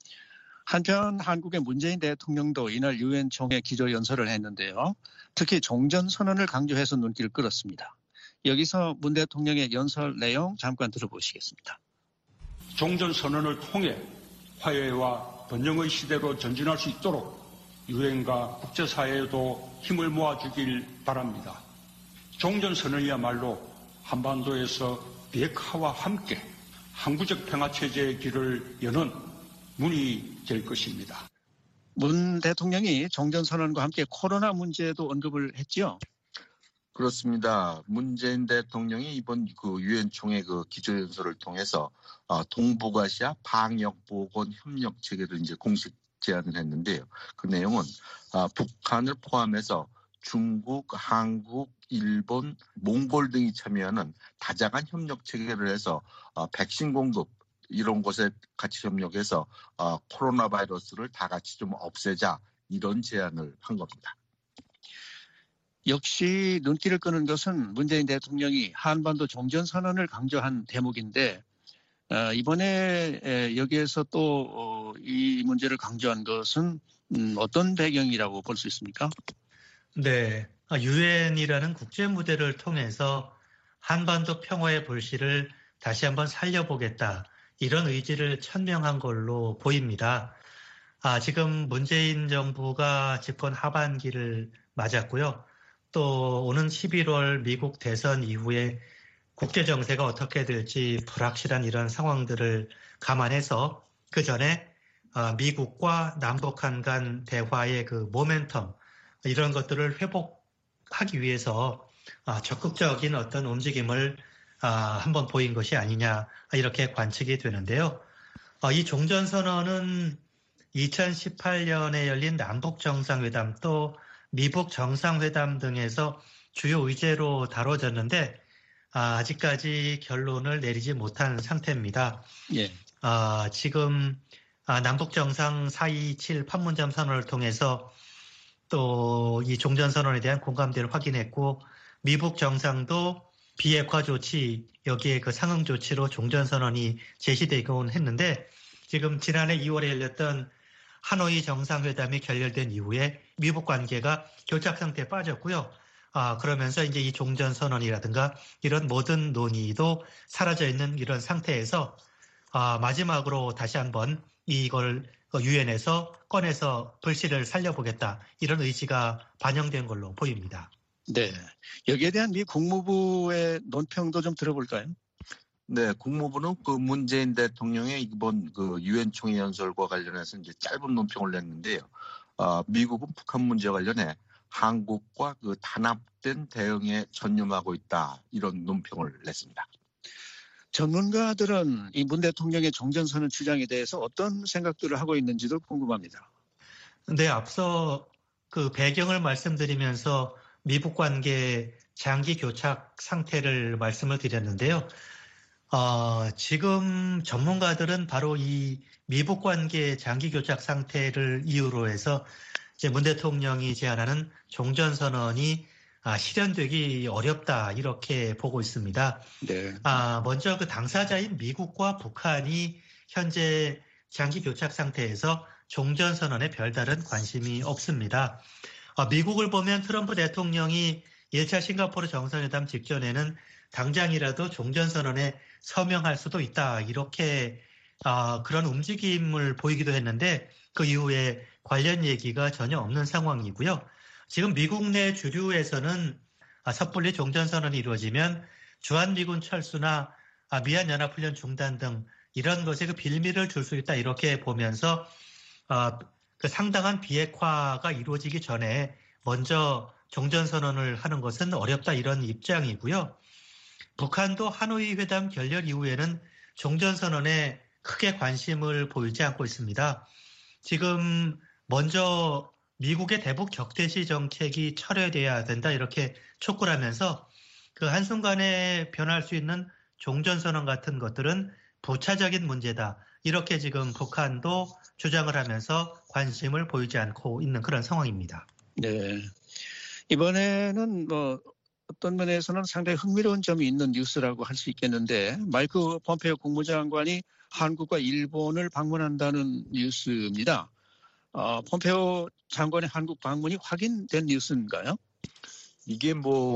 한편 한국의 문재인 대통령도 이날 유엔 총회 기조연설을 했는데요. 특히 종전선언을 강조해서 눈길을 끌었습니다. 여기서 문 대통령의 연설 내용 잠깐 들어보시겠습니다.
종전선언을 통해 화해와 번영의 시대로 전진할 수 있도록 유엔과 국제사회에도 힘을 모아주길 바랍니다. 종전선언이야말로 한반도에서 비핵화와 함께 항구적 평화체제의 길을 여는 문이 될 것입니다.
문 대통령이 종전선언과 함께 코로나 문제도 언급을 했죠?
그렇습니다. 문재인 대통령이 이번 그 유엔 총회 그 기조연설을 통해서 동북아시아 방역보건 협력 체계를 이제 공식 제안을 했는데요. 그 내용은 북한을 포함해서 중국, 한국, 일본, 몽골 등이 참여하는 다자간 협력 체계를 해서 백신 공급 이런 곳에 같이 협력해서 코로나 바이러스를 다 같이 좀 없애자 이런 제안을 한 겁니다.
역시 눈길을 끄는 것은 문재인 대통령이 한반도 종전선언을 강조한 대목인데 이번에 여기에서 또 이 문제를 강조한 것은 어떤 배경이라고 볼 수 있습니까?
네, 유엔이라는 국제 무대를 통해서 한반도 평화의 불씨를 다시 한번 살려보겠다. 이런 의지를 천명한 걸로 보입니다. 지금 문재인 정부가 집권 하반기를 맞았고요. 또 오는 11월 미국 대선 이후에 국제 정세가 어떻게 될지 불확실한 이런 상황들을 감안해서 그 전에 미국과 남북한 간 대화의 그 모멘텀 이런 것들을 회복하기 위해서 적극적인 어떤 움직임을 한번 보인 것이 아니냐 이렇게 관측이 되는데요. 이 종전선언은 2018년에 열린 남북정상회담 또 미북 정상회담 등에서 주요 의제로 다뤄졌는데 아직까지 결론을 내리지 못한 상태입니다.
예.
지금 남북정상 427 판문점 선언을 통해서 또 이 종전선언에 대한 공감대를 확인했고 미북 정상도 비핵화 조치 여기에 그 상응 조치로 종전선언이 제시되곤 했는데 지금 지난해 2월에 열렸던 하노이 정상회담이 결렬된 이후에 미북 관계가 교착 상태에 빠졌고요. 그러면서 이제 이 종전선언이라든가 이런 모든 논의도 사라져 있는 이런 상태에서 마지막으로 다시 한번 이걸 유엔에서 꺼내서 불씨를 살려보겠다 이런 의지가 반영된 걸로 보입니다.
네, 여기에 대한 미 국무부의 논평도 좀 들어볼까요?
네, 국무부는 그 문재인 대통령의 이번 그 유엔 총회 연설과 관련해서 이제 짧은 논평을 냈는데요. 미국은 북한 문제와 관련해 한국과 그 단합된 대응에 전념하고 있다 이런 논평을 냈습니다.
전문가들은 이 문 대통령의 종전선언 주장에 대해서 어떤 생각들을 하고 있는지도 궁금합니다.
네, 앞서 그 배경을 말씀드리면서 미북 관계 장기 교착 상태를 말씀을 드렸는데요. 지금 전문가들은 바로 이 미북 관계 장기 교착 상태를 이유로 해서 이제 문 대통령이 제안하는 종전선언이 실현되기 어렵다 이렇게 보고 있습니다.
네.
먼저 그 당사자인 미국과 북한이 현재 장기 교착 상태에서 종전선언에 별다른 관심이 없습니다. 미국을 보면 트럼프 대통령이 1차 싱가포르 정상회담 직전에는 당장이라도 종전선언에 서명할 수도 있다 이렇게 그런 움직임을 보이기도 했는데 그 이후에 관련 얘기가 전혀 없는 상황이고요. 지금 미국 내 주류에서는 섣불리 종전선언이 이루어지면 주한미군 철수나 미한연합훈련 중단 등 이런 것에 그 빌미를 줄 수 있다 이렇게 보면서 그 상당한 비핵화가 이루어지기 전에 먼저 종전선언을 하는 것은 어렵다 이런 입장이고요. 북한도 하노이 회담 결렬 이후에는 종전선언에 크게 관심을 보이지 않고 있습니다. 지금 먼저 미국의 대북 적대시 정책이 철회돼야 된다 이렇게 촉구를 하면서 그 한순간에 변할 수 있는 종전선언 같은 것들은 부차적인 문제다. 이렇게 지금 북한도 주장을 하면서 관심을 보이지 않고 있는 그런 상황입니다.
네. 이번에는 어떤 면에서는 상당히 흥미로운 점이 있는 뉴스라고 할 수 있겠는데 마이크 폼페이오 국무장관이 한국과 일본을 방문한다는 뉴스입니다. 폼페이오 장관의 한국 방문이 확인된 뉴스인가요?
이게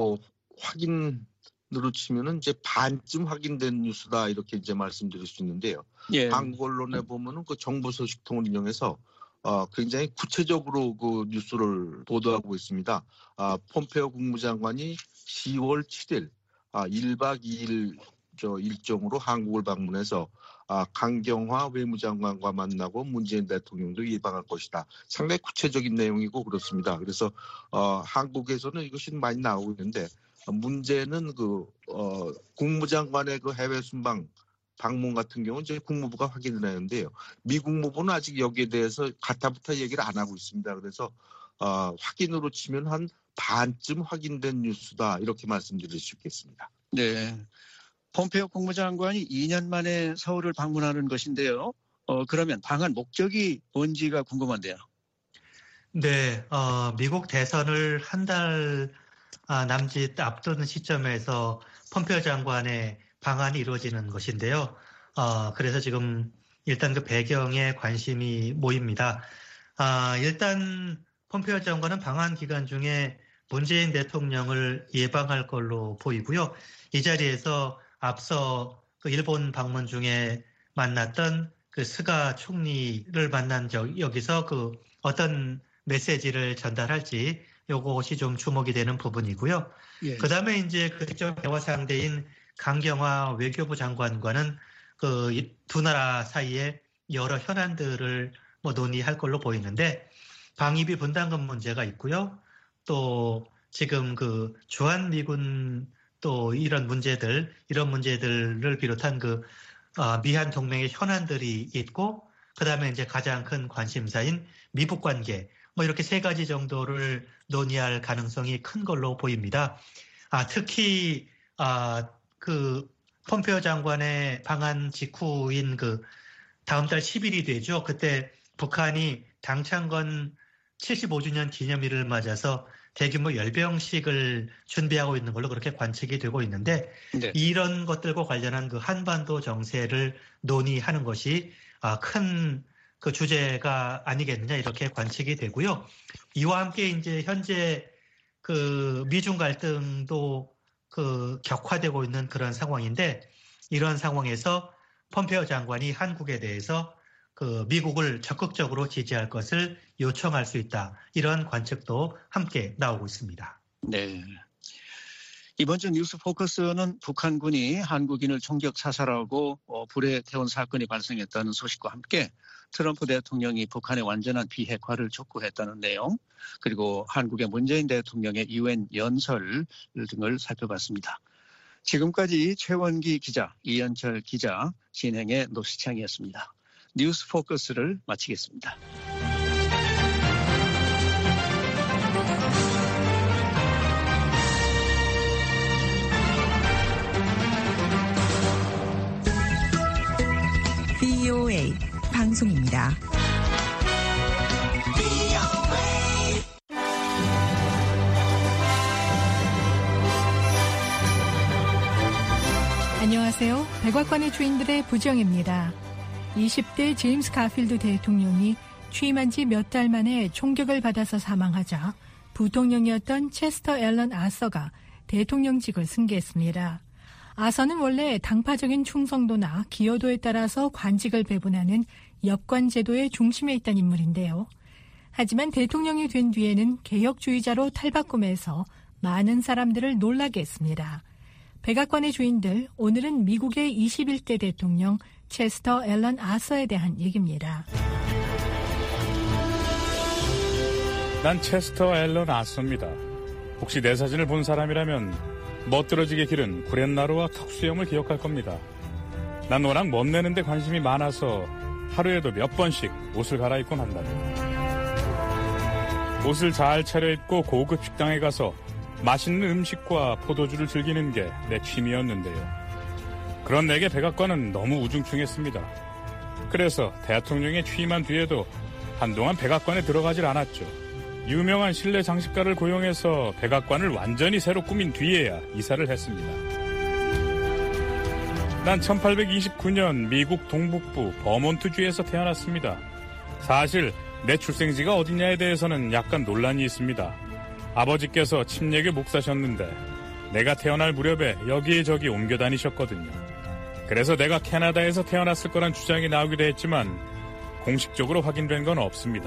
확인으로 치면은 이제 반쯤 확인된 뉴스다 이렇게 이제 말씀드릴 수 있는데요.
예.
한국 언론에 보면은 그 정부 소식통을 인용해서 굉장히 구체적으로 그 뉴스를 보도하고 있습니다. 폼페이오 국무장관이 10월 7일 1박 2일 일정으로 한국을 방문해서 강경화 외무장관과 만나고 문재인 대통령도 예방할 것이다. 상당히 구체적인 내용이고 그렇습니다. 그래서 한국에서는 이것이 많이 나오고 있는데 문제는 국무장관의 그 해외 순방 방문 같은 경우는 이제 국무부가 확인을 했는데요. 미 국무부는 아직 여기에 대해서 가타부타 얘기를 안 하고 있습니다. 그래서 확인으로 치면 한 반쯤 확인된 뉴스다 이렇게 말씀드릴 수 있겠습니다.
네. 폼페이오 국무장관이 2년 만에 서울을 방문하는 것인데요. 그러면 방한 목적이 뭔지가 궁금한데요.
네, 미국 대선을 한 달 남짓 앞두는 시점에서 폼페이오 장관의 방한이 이루어지는 것인데요. 그래서 지금 일단 그 배경에 관심이 모입니다. 일단 폼페이오 장관은 방한 기간 중에 문재인 대통령을 예방할 걸로 보이고요. 이 자리에서 앞서 그 일본 방문 중에 만났던 그 스가 총리를 만난 여기서 그 어떤 메시지를 전달할지 요것이 좀 주목이 되는 부분이고요. 예. 그 다음에 이제 그 직접 대화 상대인 강경화 외교부 장관과는 그 두 나라 사이에 여러 현안들을 논의할 걸로 보이는데 방위비 분담금 문제가 있고요. 또 지금 그 주한미군 또 이런 문제들을 비롯한 그 미한 동맹의 현안들이 있고 그다음에 이제 가장 큰 관심사인 미북 관계 이렇게 세 가지 정도를 논의할 가능성이 큰 걸로 보입니다. 특히 그 폼페이오 장관의 방한 직후인 그 다음 달 10일이 되죠. 그때 북한이 당창건 75주년 기념일을 맞아서 대규모 열병식을 준비하고 있는 걸로 그렇게 관측이 되고 있는데 네. 이런 것들과 관련한 그 한반도 정세를 논의하는 것이 큰 그 주제가 아니겠느냐 이렇게 관측이 되고요. 이와 함께 이제 현재 그 미중 갈등도 그 격화되고 있는 그런 상황인데 이런 상황에서 폼페이오 장관이 한국에 대해서 그 미국을 적극적으로 지지할 것을 요청할 수 있다. 이런 관측도 함께 나오고 있습니다.
네. 이번 주 뉴스 포커스는 북한군이 한국인을 총격 사살하고 불에 태운 사건이 발생했다는 소식과 함께 트럼프 대통령이 북한의 완전한 비핵화를 촉구했다는 내용, 그리고 한국의 문재인 대통령의 UN 연설 등을 살펴봤습니다. 지금까지 최원기 기자, 이현철 기자 진행의 노시창이었습니다. 뉴스 포커스를 마치겠습니다.
VOA 방송입니다.
안녕하세요. 백악관의 주인들의 부정입니다. 20대 제임스 가필드 대통령이 취임한 지 몇 달 만에 총격을 받아서 사망하자 부통령이었던 체스터 앨런 아서가 대통령직을 승계했습니다. 아서는 원래 당파적인 충성도나 기여도에 따라서 관직을 배분하는 엽관 제도의 중심에 있던 인물인데요. 하지만 대통령이 된 뒤에는 개혁주의자로 탈바꿈해서 많은 사람들을 놀라게 했습니다. 백악관의 주인들, 오늘은 미국의 21대 대통령 체스터 앨런 아서에 대한 얘기입니다.
난 체스터 앨런 아서입니다. 혹시 내 사진을 본 사람이라면 멋들어지게 기른 구렛나루와 턱수염을 기억할 겁니다. 난 워낙 멋내는데 관심이 많아서 하루에도 몇 번씩 옷을 갈아입곤 한답니다. 옷을 잘 차려입고 고급 식당에 가서 맛있는 음식과 포도주를 즐기는 게 내 취미였는데요. 그런 내게 백악관은 너무 우중충했습니다. 그래서 대통령에 취임한 뒤에도 한동안 백악관에 들어가질 않았죠. 유명한 실내 장식가를 고용해서 백악관을 완전히 새로 꾸민 뒤에야 이사를 했습니다. 난 1829년 미국 동북부 버몬트주에서 태어났습니다. 사실 내 출생지가 어디냐에 대해서는 약간 논란이 있습니다. 아버지께서 침례교 목사셨는데 내가 태어날 무렵에 여기저기 옮겨 다니셨거든요. 그래서 내가 캐나다에서 태어났을 거란 주장이 나오기도 했지만 공식적으로 확인된 건 없습니다.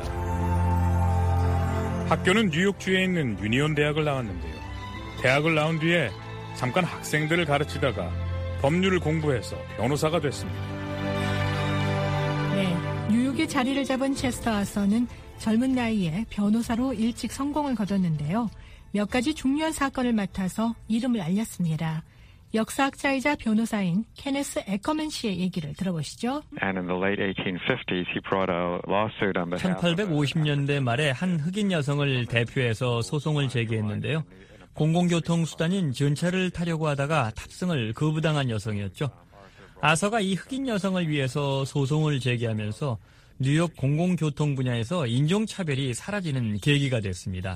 학교는 뉴욕주에 있는 유니온 대학을 나왔는데요. 대학을 나온 뒤에 잠깐 학생들을 가르치다가 법률을 공부해서 변호사가 됐습니다.
네, 뉴욕에 자리를 잡은 체스터 아서는 젊은 나이에 변호사로 일찍 성공을 거뒀는데요. 몇 가지 중요한 사건을 맡아서 이름을 알렸습니다. 역사학자이자 변호사인 케네스 에커맨 씨의 얘기를 들어보시죠.
1850년대 말에 한 흑인 여성을 대표해서 소송을 제기했는데요. 공공교통수단인 전차를 타려고 하다가 탑승을 거부당한 여성이었죠. 아서가 이 흑인 여성을 위해서 소송을 제기하면서 뉴욕 공공교통 분야에서 인종차별이 사라지는 계기가 됐습니다.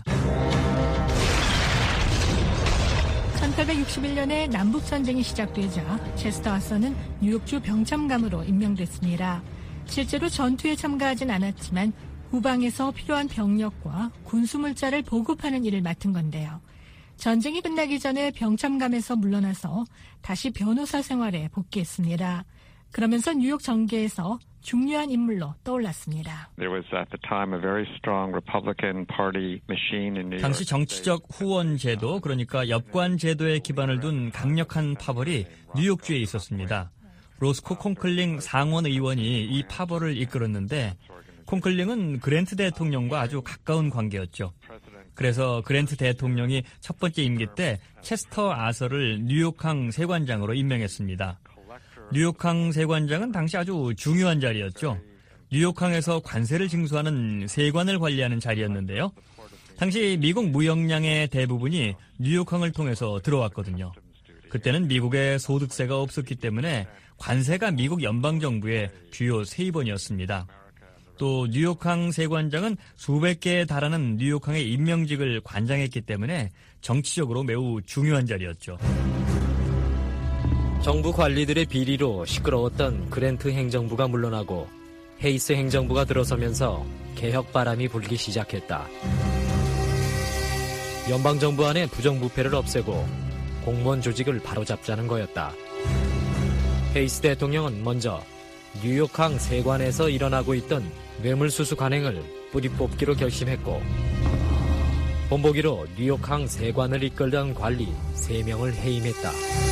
1861년에 남북전쟁이 시작되자 체스터 아서는 뉴욕주 병참감으로 임명됐습니다. 실제로 전투에 참가하진 않았지만 후방에서 필요한 병력과 군수물자를 보급하는 일을 맡은 건데요. 전쟁이 끝나기 전에 병참감에서 물러나서 다시 변호사 생활에 복귀했습니다. 그러면서 뉴욕 정계에서 중요한 인물로 떠올랐습니다.
당시 정치적 후원 제도, 그러니까 엽관 제도에 기반을 둔 강력한 파벌이 뉴욕주에 있었습니다. 로스코 콩클링 상원 의원이 이 파벌을 이끌었는데 콩클링은 그랜트 대통령과 아주 가까운 관계였죠. 그래서 그랜트 대통령이 첫 번째 임기 때 체스터 아서를 뉴욕항 세관장으로 임명했습니다. 뉴욕항 세관장은 당시 아주 중요한 자리였죠. 뉴욕항에서 관세를 징수하는 세관을 관리하는 자리였는데요. 당시 미국 무역량의 대부분이 뉴욕항을 통해서 들어왔거든요. 그때는 미국에 소득세가 없었기 때문에 관세가 미국 연방정부의 주요 세입원이었습니다. 또 뉴욕항 세관장은 수백 개에 달하는 뉴욕항의 임명직을 관장했기 때문에 정치적으로 매우 중요한 자리였죠.
정부 관리들의 비리로 시끄러웠던 그랜트 행정부가 물러나고 헤이스 행정부가 들어서면서 개혁 바람이 불기 시작했다. 연방정부 안에 부정부패를 없애고 공무원 조직을 바로잡자는 거였다. 헤이스 대통령은 먼저 뉴욕항 세관에서 일어나고 있던 뇌물수수 관행을 뿌리 뽑기로 결심했고 본보기로 뉴욕항 세관을 이끌던 관리 3명을 해임했다.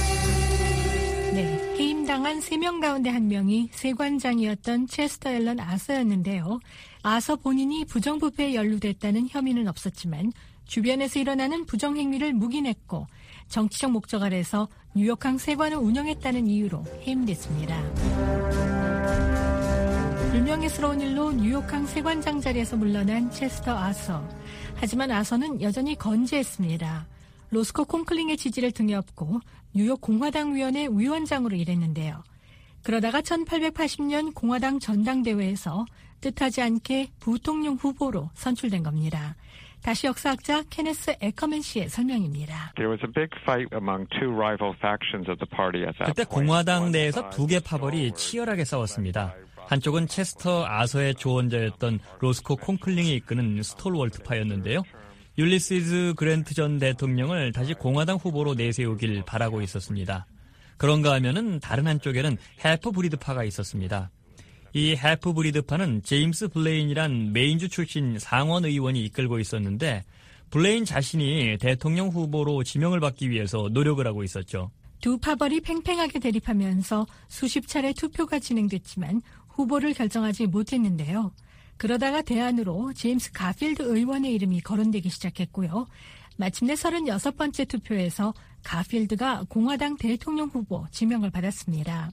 네, 해임당한 3명 가운데 1명이 세관장이었던 체스터 앨런 아서였는데요. 아서 본인이 부정부패에 연루됐다는 혐의는 없었지만 주변에서 일어나는 부정행위를 묵인했고 정치적 목적 아래서 뉴욕항 세관을 운영했다는 이유로 해임됐습니다. 불명예스러운 일로 뉴욕항 세관장 자리에서 물러난 체스터 아서. 하지만 아서는 여전히 건재했습니다. 로스코 콩클링의 지지를 등에 업고 뉴욕 공화당 위원회 위원장으로 일했는데요. 그러다가 1880년 공화당 전당대회에서 뜻하지 않게 부통령 후보로 선출된 겁니다. 다시 역사학자 케네스 에커맨 씨의 설명입니다.
그때 공화당 내에서 2개 파벌이 치열하게 싸웠습니다. 한쪽은 체스터 아서의 조언자였던 로스코 콩클링이 이끄는 스톨월트파였는데요. 율리시즈 그랜트 전 대통령을 다시 공화당 후보로 내세우길 바라고 있었습니다. 그런가 하면은 다른 한쪽에는 해프 브리드파가 있었습니다. 이 해프 브리드파는 제임스 블레인이란 메인주 출신 상원 의원이 이끌고 있었는데 블레인 자신이 대통령 후보로 지명을 받기 위해서 노력을 하고 있었죠.
두 파벌이 팽팽하게 대립하면서 수십 차례 투표가 진행됐지만 후보를 결정하지 못했는데요. 그러다가 대안으로 제임스 가필드 의원의 이름이 거론되기 시작했고요. 마침내 36번째 투표에서 가필드가 공화당 대통령 후보 지명을 받았습니다.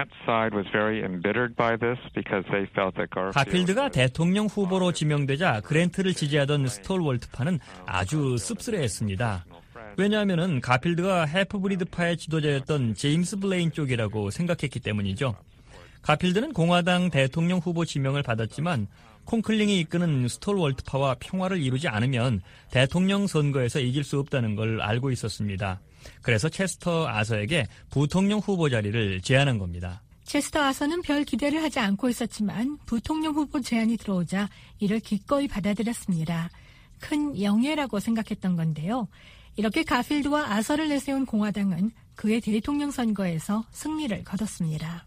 가필드가 대통령 후보로 지명되자 그랜트를 지지하던 스톨월트파는 아주 씁쓸해했습니다. 왜냐하면 가필드가 해프브리드파의 지도자였던 제임스 블레인 쪽이라고 생각했기 때문이죠. 가필드는 공화당 대통령 후보 지명을 받았지만 콩클링이 이끄는 스톨월트파와 평화를 이루지 않으면 대통령 선거에서 이길 수 없다는 걸 알고 있었습니다. 그래서 체스터 아서에게 부통령 후보 자리를 제안한 겁니다.
체스터 아서는 별 기대를 하지 않고 있었지만 부통령 후보 제안이 들어오자 이를 기꺼이 받아들였습니다. 큰 영예라고 생각했던 건데요. 이렇게 가필드와 아서를 내세운 공화당은 그의 대통령 선거에서 승리를 거뒀습니다.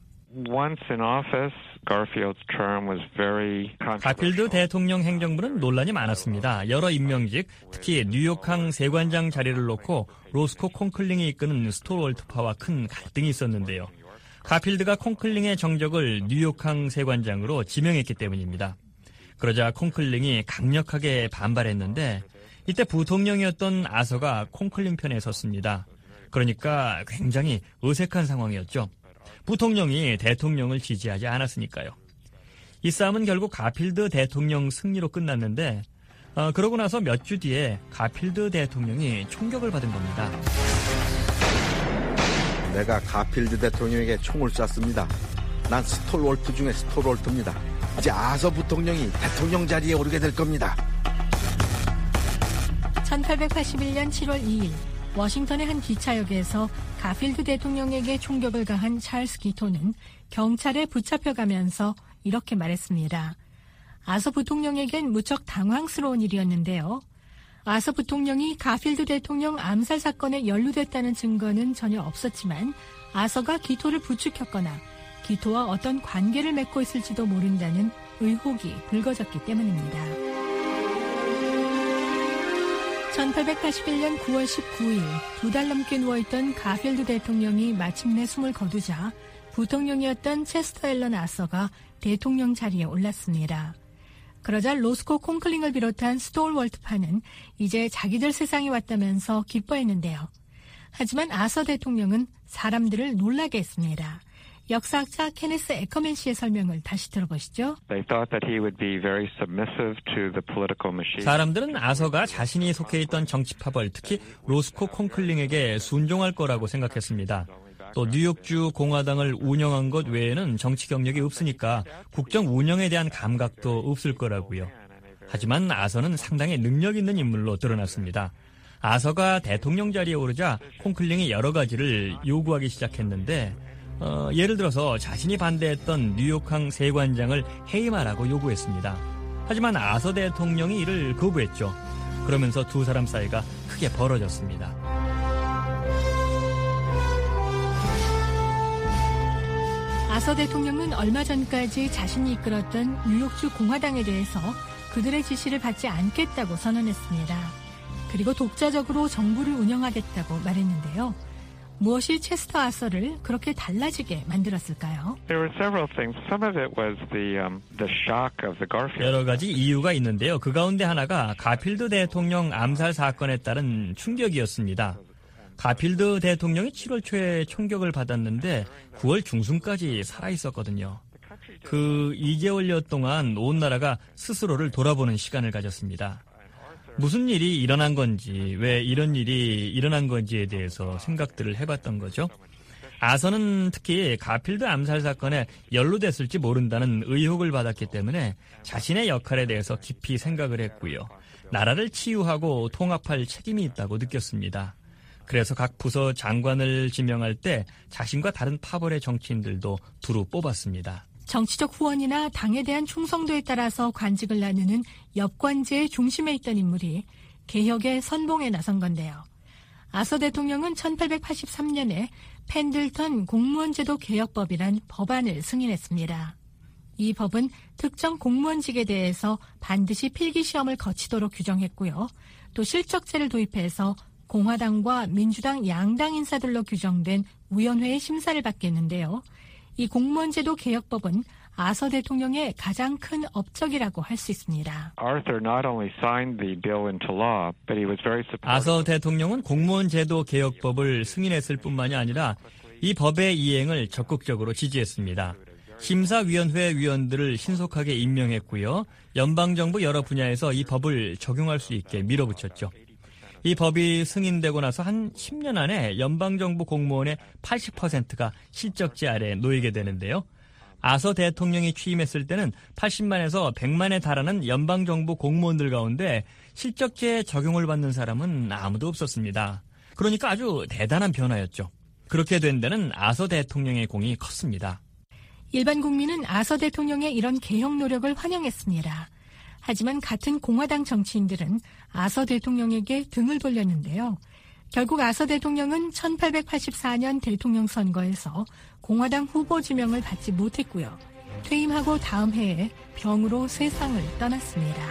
가필드 대통령 행정부는 논란이 많았습니다. 여러 임명직, 특히 뉴욕항 세관장 자리를 놓고 로스코 콩클링이 이끄는 스톨월트파와 큰 갈등이 있었는데요. 가필드가 콩클링의 정적을 뉴욕항 세관장으로 지명했기 때문입니다. 그러자 콩클링이 강력하게 반발했는데 이때 부통령이었던 아서가 콩클링 편에 섰습니다. 그러니까 굉장히 어색한 상황이었죠. 부통령이 대통령을 지지하지 않았으니까요. 이 싸움은 결국 가필드 대통령 승리로 끝났는데 그러고 나서 몇 주 뒤에 가필드 대통령이 총격을 받은 겁니다.
내가 가필드 대통령에게 총을 쐈습니다. 난 스톨월트 중에 스톨월트입니다. 이제 아서 부통령이 대통령 자리에 오르게 될 겁니다.
1881년 7월 2일 워싱턴의 한 기차역에서 가필드 대통령에게 총격을 가한 찰스 기토는 경찰에 붙잡혀가면서 이렇게 말했습니다. 아서 부통령에겐 무척 당황스러운 일이었는데요. 아서 부통령이 가필드 대통령 암살 사건에 연루됐다는 증거는 전혀 없었지만 아서가 기토를 부추겼거나 기토와 어떤 관계를 맺고 있을지도 모른다는 의혹이 불거졌기 때문입니다. 1881년 9월 19일 2달 넘게 누워있던 가필드 대통령이 마침내 숨을 거두자 부통령이었던 체스터 앨런 아서가 대통령 자리에 올랐습니다. 그러자 로스코 콩클링을 비롯한 스톨월트파는 이제 자기들 세상이 왔다면서 기뻐했는데요. 하지만 아서 대통령은 사람들을 놀라게 했습니다. 역사학자 케네스 에커맨 씨의 설명을 다시 들어보시죠.
사람들은 아서가 자신이 속해 있던 정치파벌, 특히 로스코 콩클링에게 순종할 거라고 생각했습니다. 또 뉴욕주 공화당을 운영한 것 외에는 정치 경력이 없으니까 국정 운영에 대한 감각도 없을 거라고요. 하지만 아서는 상당히 능력 있는 인물로 드러났습니다. 아서가 대통령 자리에 오르자 콩클링이 여러 가지를 요구하기 시작했는데 예를 들어서 자신이 반대했던 뉴욕항 세관장을 해임하라고 요구했습니다. 하지만 아서 대통령이 이를 거부했죠. 그러면서 두 사람 사이가 크게 벌어졌습니다.
아서 대통령은 얼마 전까지 자신이 이끌었던 뉴욕주 공화당에 대해서 그들의 지시를 받지 않겠다고 선언했습니다. 그리고 독자적으로 정부를 운영하겠다고 말했는데요. 무엇이 체스터 아서를 그렇게 달라지게 만들었을까요?
여러 가지 이유가 있는데요. 그 가운데 하나가 가필드 대통령 암살 사건에 따른 충격이었습니다. 가필드 대통령이 7월 초에 총격을 받았는데 9월 중순까지 살아있었거든요. 그 2개월여 동안 온 나라가 스스로를 돌아보는 시간을 가졌습니다. 무슨 일이 일어난 건지, 왜 이런 일이 일어난 건지에 대해서 생각들을 해봤던 거죠. 아서는 특히 가필드 암살 사건에 연루됐을지 모른다는 의혹을 받았기 때문에 자신의 역할에 대해서 깊이 생각을 했고요. 나라를 치유하고 통합할 책임이 있다고 느꼈습니다. 그래서 각 부서 장관을 지명할 때 자신과 다른 파벌의 정치인들도 두루 뽑았습니다.
정치적 후원이나 당에 대한 충성도에 따라서 관직을 나누는 엽관제의 중심에 있던 인물이 개혁의 선봉에 나선 건데요. 아서 대통령은 1883년에 펜들턴 공무원제도 개혁법이란 법안을 승인했습니다. 이 법은 특정 공무원직에 대해서 반드시 필기시험을 거치도록 규정했고요. 또 실적제를 도입해서 공화당과 민주당 양당 인사들로 규정된 위원회의 심사를 받게 했는데요. 이 공무원제도 개혁법은 아서 대통령의 가장 큰 업적이라고 할 수 있습니다.
아서 대통령은 공무원제도 개혁법을 승인했을 뿐만이 아니라 이 법의 이행을 적극적으로 지지했습니다. 심사위원회 위원들을 신속하게 임명했고요. 연방정부 여러 분야에서 이 법을 적용할 수 있게 밀어붙였죠. 이 법이 승인되고 나서 한 10년 안에 연방정부 공무원의 80%가 실적제 아래에 놓이게 되는데요. 아서 대통령이 취임했을 때는 80만에서 100만에 달하는 연방정부 공무원들 가운데 실적제 적용을 받는 사람은 아무도 없었습니다. 그러니까 아주 대단한 변화였죠. 그렇게 된 데는 아서 대통령의 공이 컸습니다.
일반 국민은 아서 대통령의 이런 개혁 노력을 환영했습니다. 하지만 같은 공화당 정치인들은 아서 대통령에게 등을 돌렸는데요. 결국 아서 대통령은 1884년 대통령 선거에서 공화당 후보 지명을 받지 못했고요. 퇴임하고 다음 해에 병으로 세상을 떠났습니다.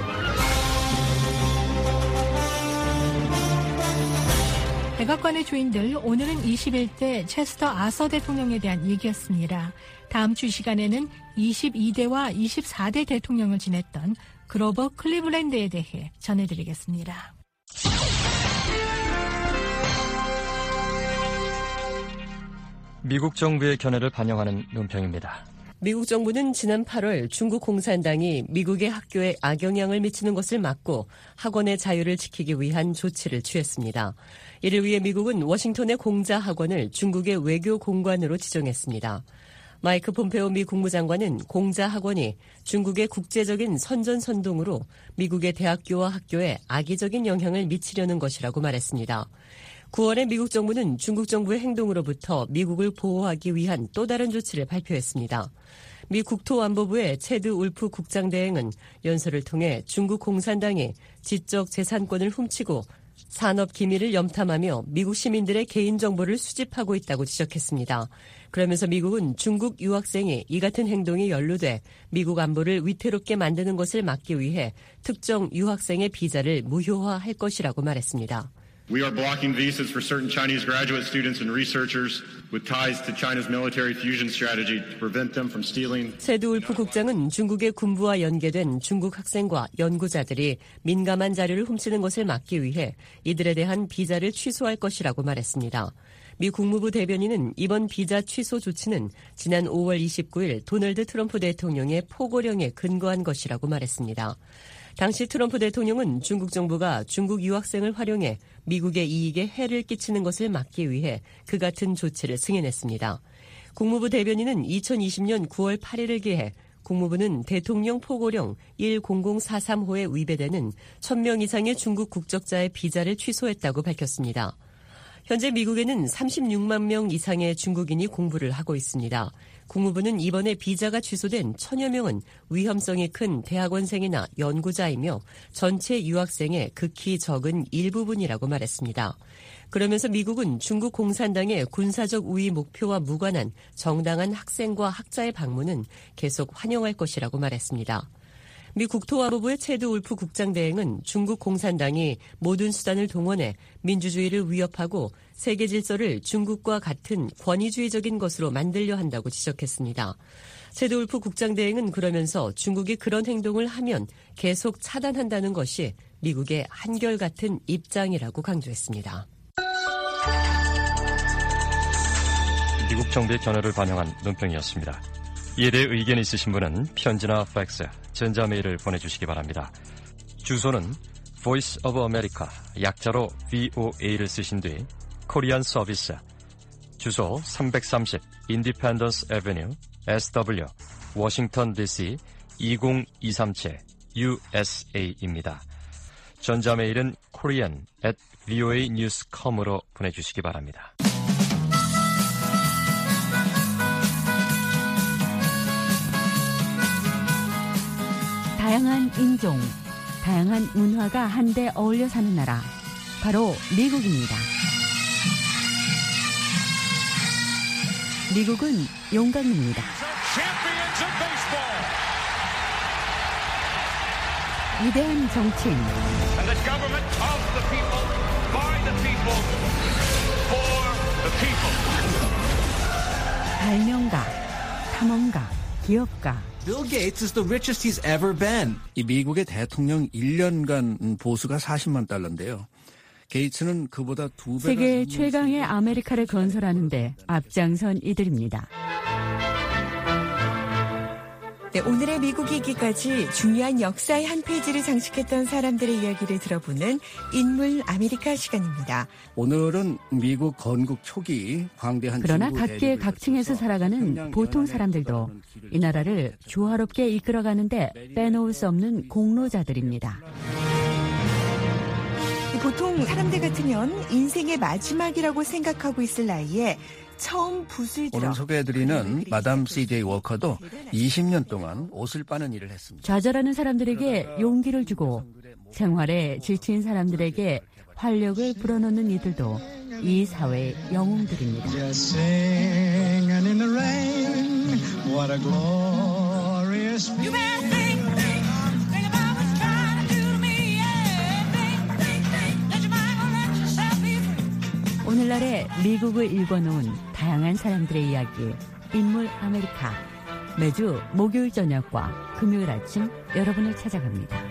백악관의 주인들, 오늘은 21대 체스터 아서 대통령에 대한 얘기였습니다. 다음 주 시간에는 22대와 24대 대통령을 지냈던 그로버 클리블랜드에 대해 전해드리겠습니다.
미국 정부의 견해를 반영하는 논평입니다.
미국 정부는 지난 8월 중국 공산당이 미국의 학교에 악영향을 미치는 것을 막고 학원의 자유를 지키기 위한 조치를 취했습니다. 이를 위해 미국은 워싱턴의 공자 학원을 중국의 외교 공관으로 지정했습니다. 마이크 폼페오 미 국무장관은 공자 학원이 중국의 국제적인 선전선동으로 미국의 대학교와 학교에 악의적인 영향을 미치려는 것이라고 말했습니다. 9월에 미국 정부는 중국 정부의 행동으로부터 미국을 보호하기 위한 또 다른 조치를 발표했습니다. 미 국토안보부의 체드 울프 국장대행은 연설을 통해 중국 공산당이 지적 재산권을 훔치고 산업 기밀을 염탐하며 미국 시민들의 개인정보를 수집하고 있다고 지적했습니다. 그러면서 미국은 중국 유학생이 이 같은 행동에 연루돼 미국 안보를 위태롭게 만드는 것을 막기 위해 특정 유학생의 비자를 무효화할 것이라고 말했습니다.
We are blocking visas for certain Chinese graduate students and researchers with ties to China's military fusion strategy to prevent them from stealing.
체드 울프 국장은 중국의 군부와 연계된 중국 학생과 연구자들이 민감한 자료를 훔치는 것을 막기 위해 이들에 대한 비자를 취소할 것이라고 말했습니다. 미 국무부 대변인은 이번 비자 취소 조치는 지난 5월 29일 도널드 트럼프 대통령의 포고령에 근거한 것이라고 말했습니다. 당시 트럼프 대통령은 중국 정부가 중국 유학생을 활용해 미국의 이익에 해를 끼치는 것을 막기 위해 그 같은 조치를 승인했습니다. 국무부 대변인은 2020년 9월 8일을 기해 국무부는 대통령 포고령 10043호에 위배되는 1000명 이상의 중국 국적자의 비자를 취소했다고 밝혔습니다. 현재 미국에는 36만 명 이상의 중국인이 공부를 하고 있습니다. 국무부는 이번에 비자가 취소된 1000여 명은 위험성이 큰 대학원생이나 연구자이며 전체 유학생의 극히 적은 일부분이라고 말했습니다. 그러면서 미국은 중국 공산당의 군사적 우위 목표와 무관한 정당한 학생과 학자의 방문은 계속 환영할 것이라고 말했습니다. 미 국토안보부의 체드 울프 국장대행은 중국 공산당이 모든 수단을 동원해 민주주의를 위협하고 세계 질서를 중국과 같은 권위주의적인 것으로 만들려 한다고 지적했습니다. 체드 울프 국장대행은 그러면서 중국이 그런 행동을 하면 계속 차단한다는 것이 미국의 한결같은 입장이라고 강조했습니다.
미국 정부의 견해를 반영한 논평이었습니다. 이에 대해 의견 있으신 분은 편지나 팩스, 전자메일을 보내주시기 바랍니다. 주소는 Voice of America, 약자로 VOA를 쓰신 뒤 코리안 서비스, 주소 330 Independence Avenue, SW, 워싱턴 DC 20237 USA입니다. 전자메일은 korean@voanews.com으로 보내주시기 바랍니다.
다양한 인종, 다양한 문화가 한데 어울려 사는 나라, 바로 미국입니다. 미국은 용광로입니다. 위대한 정치인, 발명가, 탐험가, 기업가.
Bill Gates is the richest he's ever been.
이 미국의 대통령 1년간 보수가 $400만. 게이츠는 그보다 2배.
세계 최강의 아메리카를 건설하는데 앞장선 이들입니다.
네, 오늘의 미국 이기까지 중요한 역사의 한 페이지를 장식했던 사람들의 이야기를 들어보는 인물 아메리카 시간입니다.
오늘은 미국 건국 초기 광대한
그러나 각계 각층에서 살아가는 보통 사람들도 이 나라를 조화롭게 이끌어가는데 빼놓을 수 없는 공로자들입니다.
보통 사람들 같으면 인생의 마지막이라고 생각하고 있을 나이에 처음 붓을 들어.
오늘 소개해드리는 마담 C.J. 워커도 20년 동안 옷을 빠는 일을 했습니다.
좌절하는 사람들에게 용기를 주고 생활에 지친 사람들에게 활력을 불어넣는 이들도 이 사회의 영웅들입니다. 오늘날의 미국을 읽어놓은 다양한 사람들의 이야기, 인물 아메리카. 매주 목요일 저녁과 금요일 아침 여러분을 찾아갑니다.